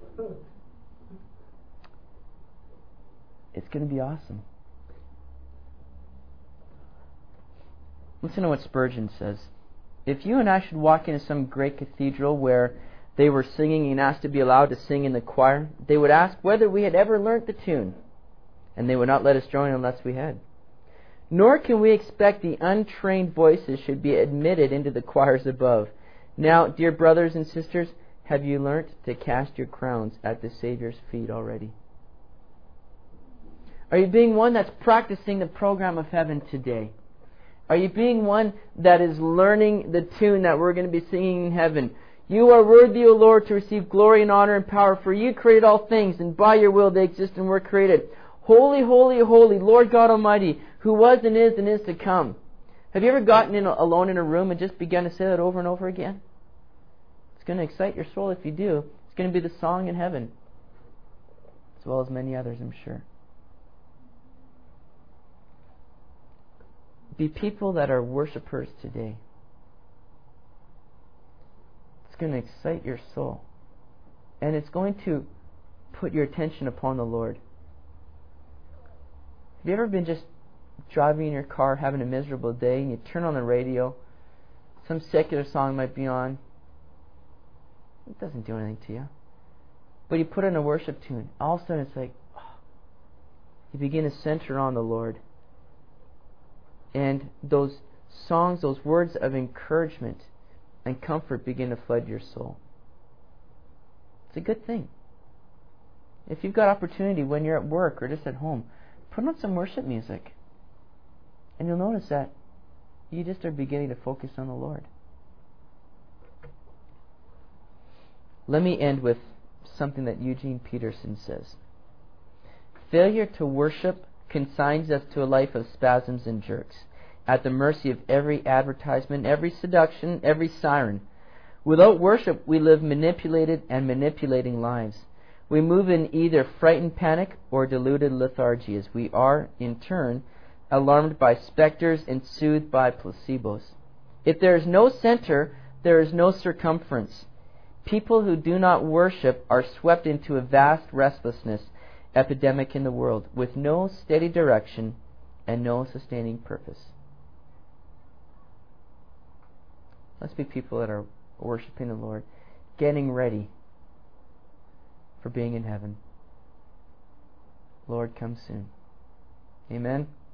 it's going to be awesome. Listen to what Spurgeon says. If you and I should walk into some great cathedral where they were singing and asked to be allowed to sing in the choir, they would ask whether we had ever learnt the tune, and they would not let us join unless we had. Nor can we expect the untrained voices should be admitted into the choirs above. Now, dear brothers and sisters, have you learnt to cast your crowns at the Savior's feet already? Are you being one that's practicing the program of heaven today? Are you being one that is learning the tune that we're going to be singing in heaven? You are worthy, O Lord, to receive glory and honor and power, for you created all things, and by your will they exist and were created. Holy, holy, holy, Lord God Almighty, who was and is and is to come. Have you ever gotten in alone in a room and just begun to say that over and over again? It's going to excite your soul if you do. It's going to be the song in heaven, as well as many others, I'm sure. Be people that are worshipers today. It's going to excite your soul. And it's going to put your attention upon the Lord. Have you ever been just driving in your car, having a miserable day, and you turn on the radio, some secular song might be on. It doesn't do anything to you. But you put in a worship tune. All of a sudden it's like, oh, you begin to center on the Lord. And those songs, those words of encouragement and comfort begin to flood your soul. It's a good thing. If you've got opportunity when you're at work or just at home, put on some worship music. And you'll notice that you just are beginning to focus on the Lord. Let me end with something that Eugene Peterson says. Failure to worship consigns us to a life of spasms and jerks, at the mercy of every advertisement, every seduction, every siren. Without worship, we live manipulated and manipulating lives. We move in either frightened panic or deluded lethargy, as we are, in turn, alarmed by specters and soothed by placebos. If there is no center, there is no circumference. People who do not worship are swept into a vast restlessness epidemic in the world, with no steady direction and no sustaining purpose. Let's be people that are worshiping the Lord, getting ready for being in heaven. Lord, come soon. Amen.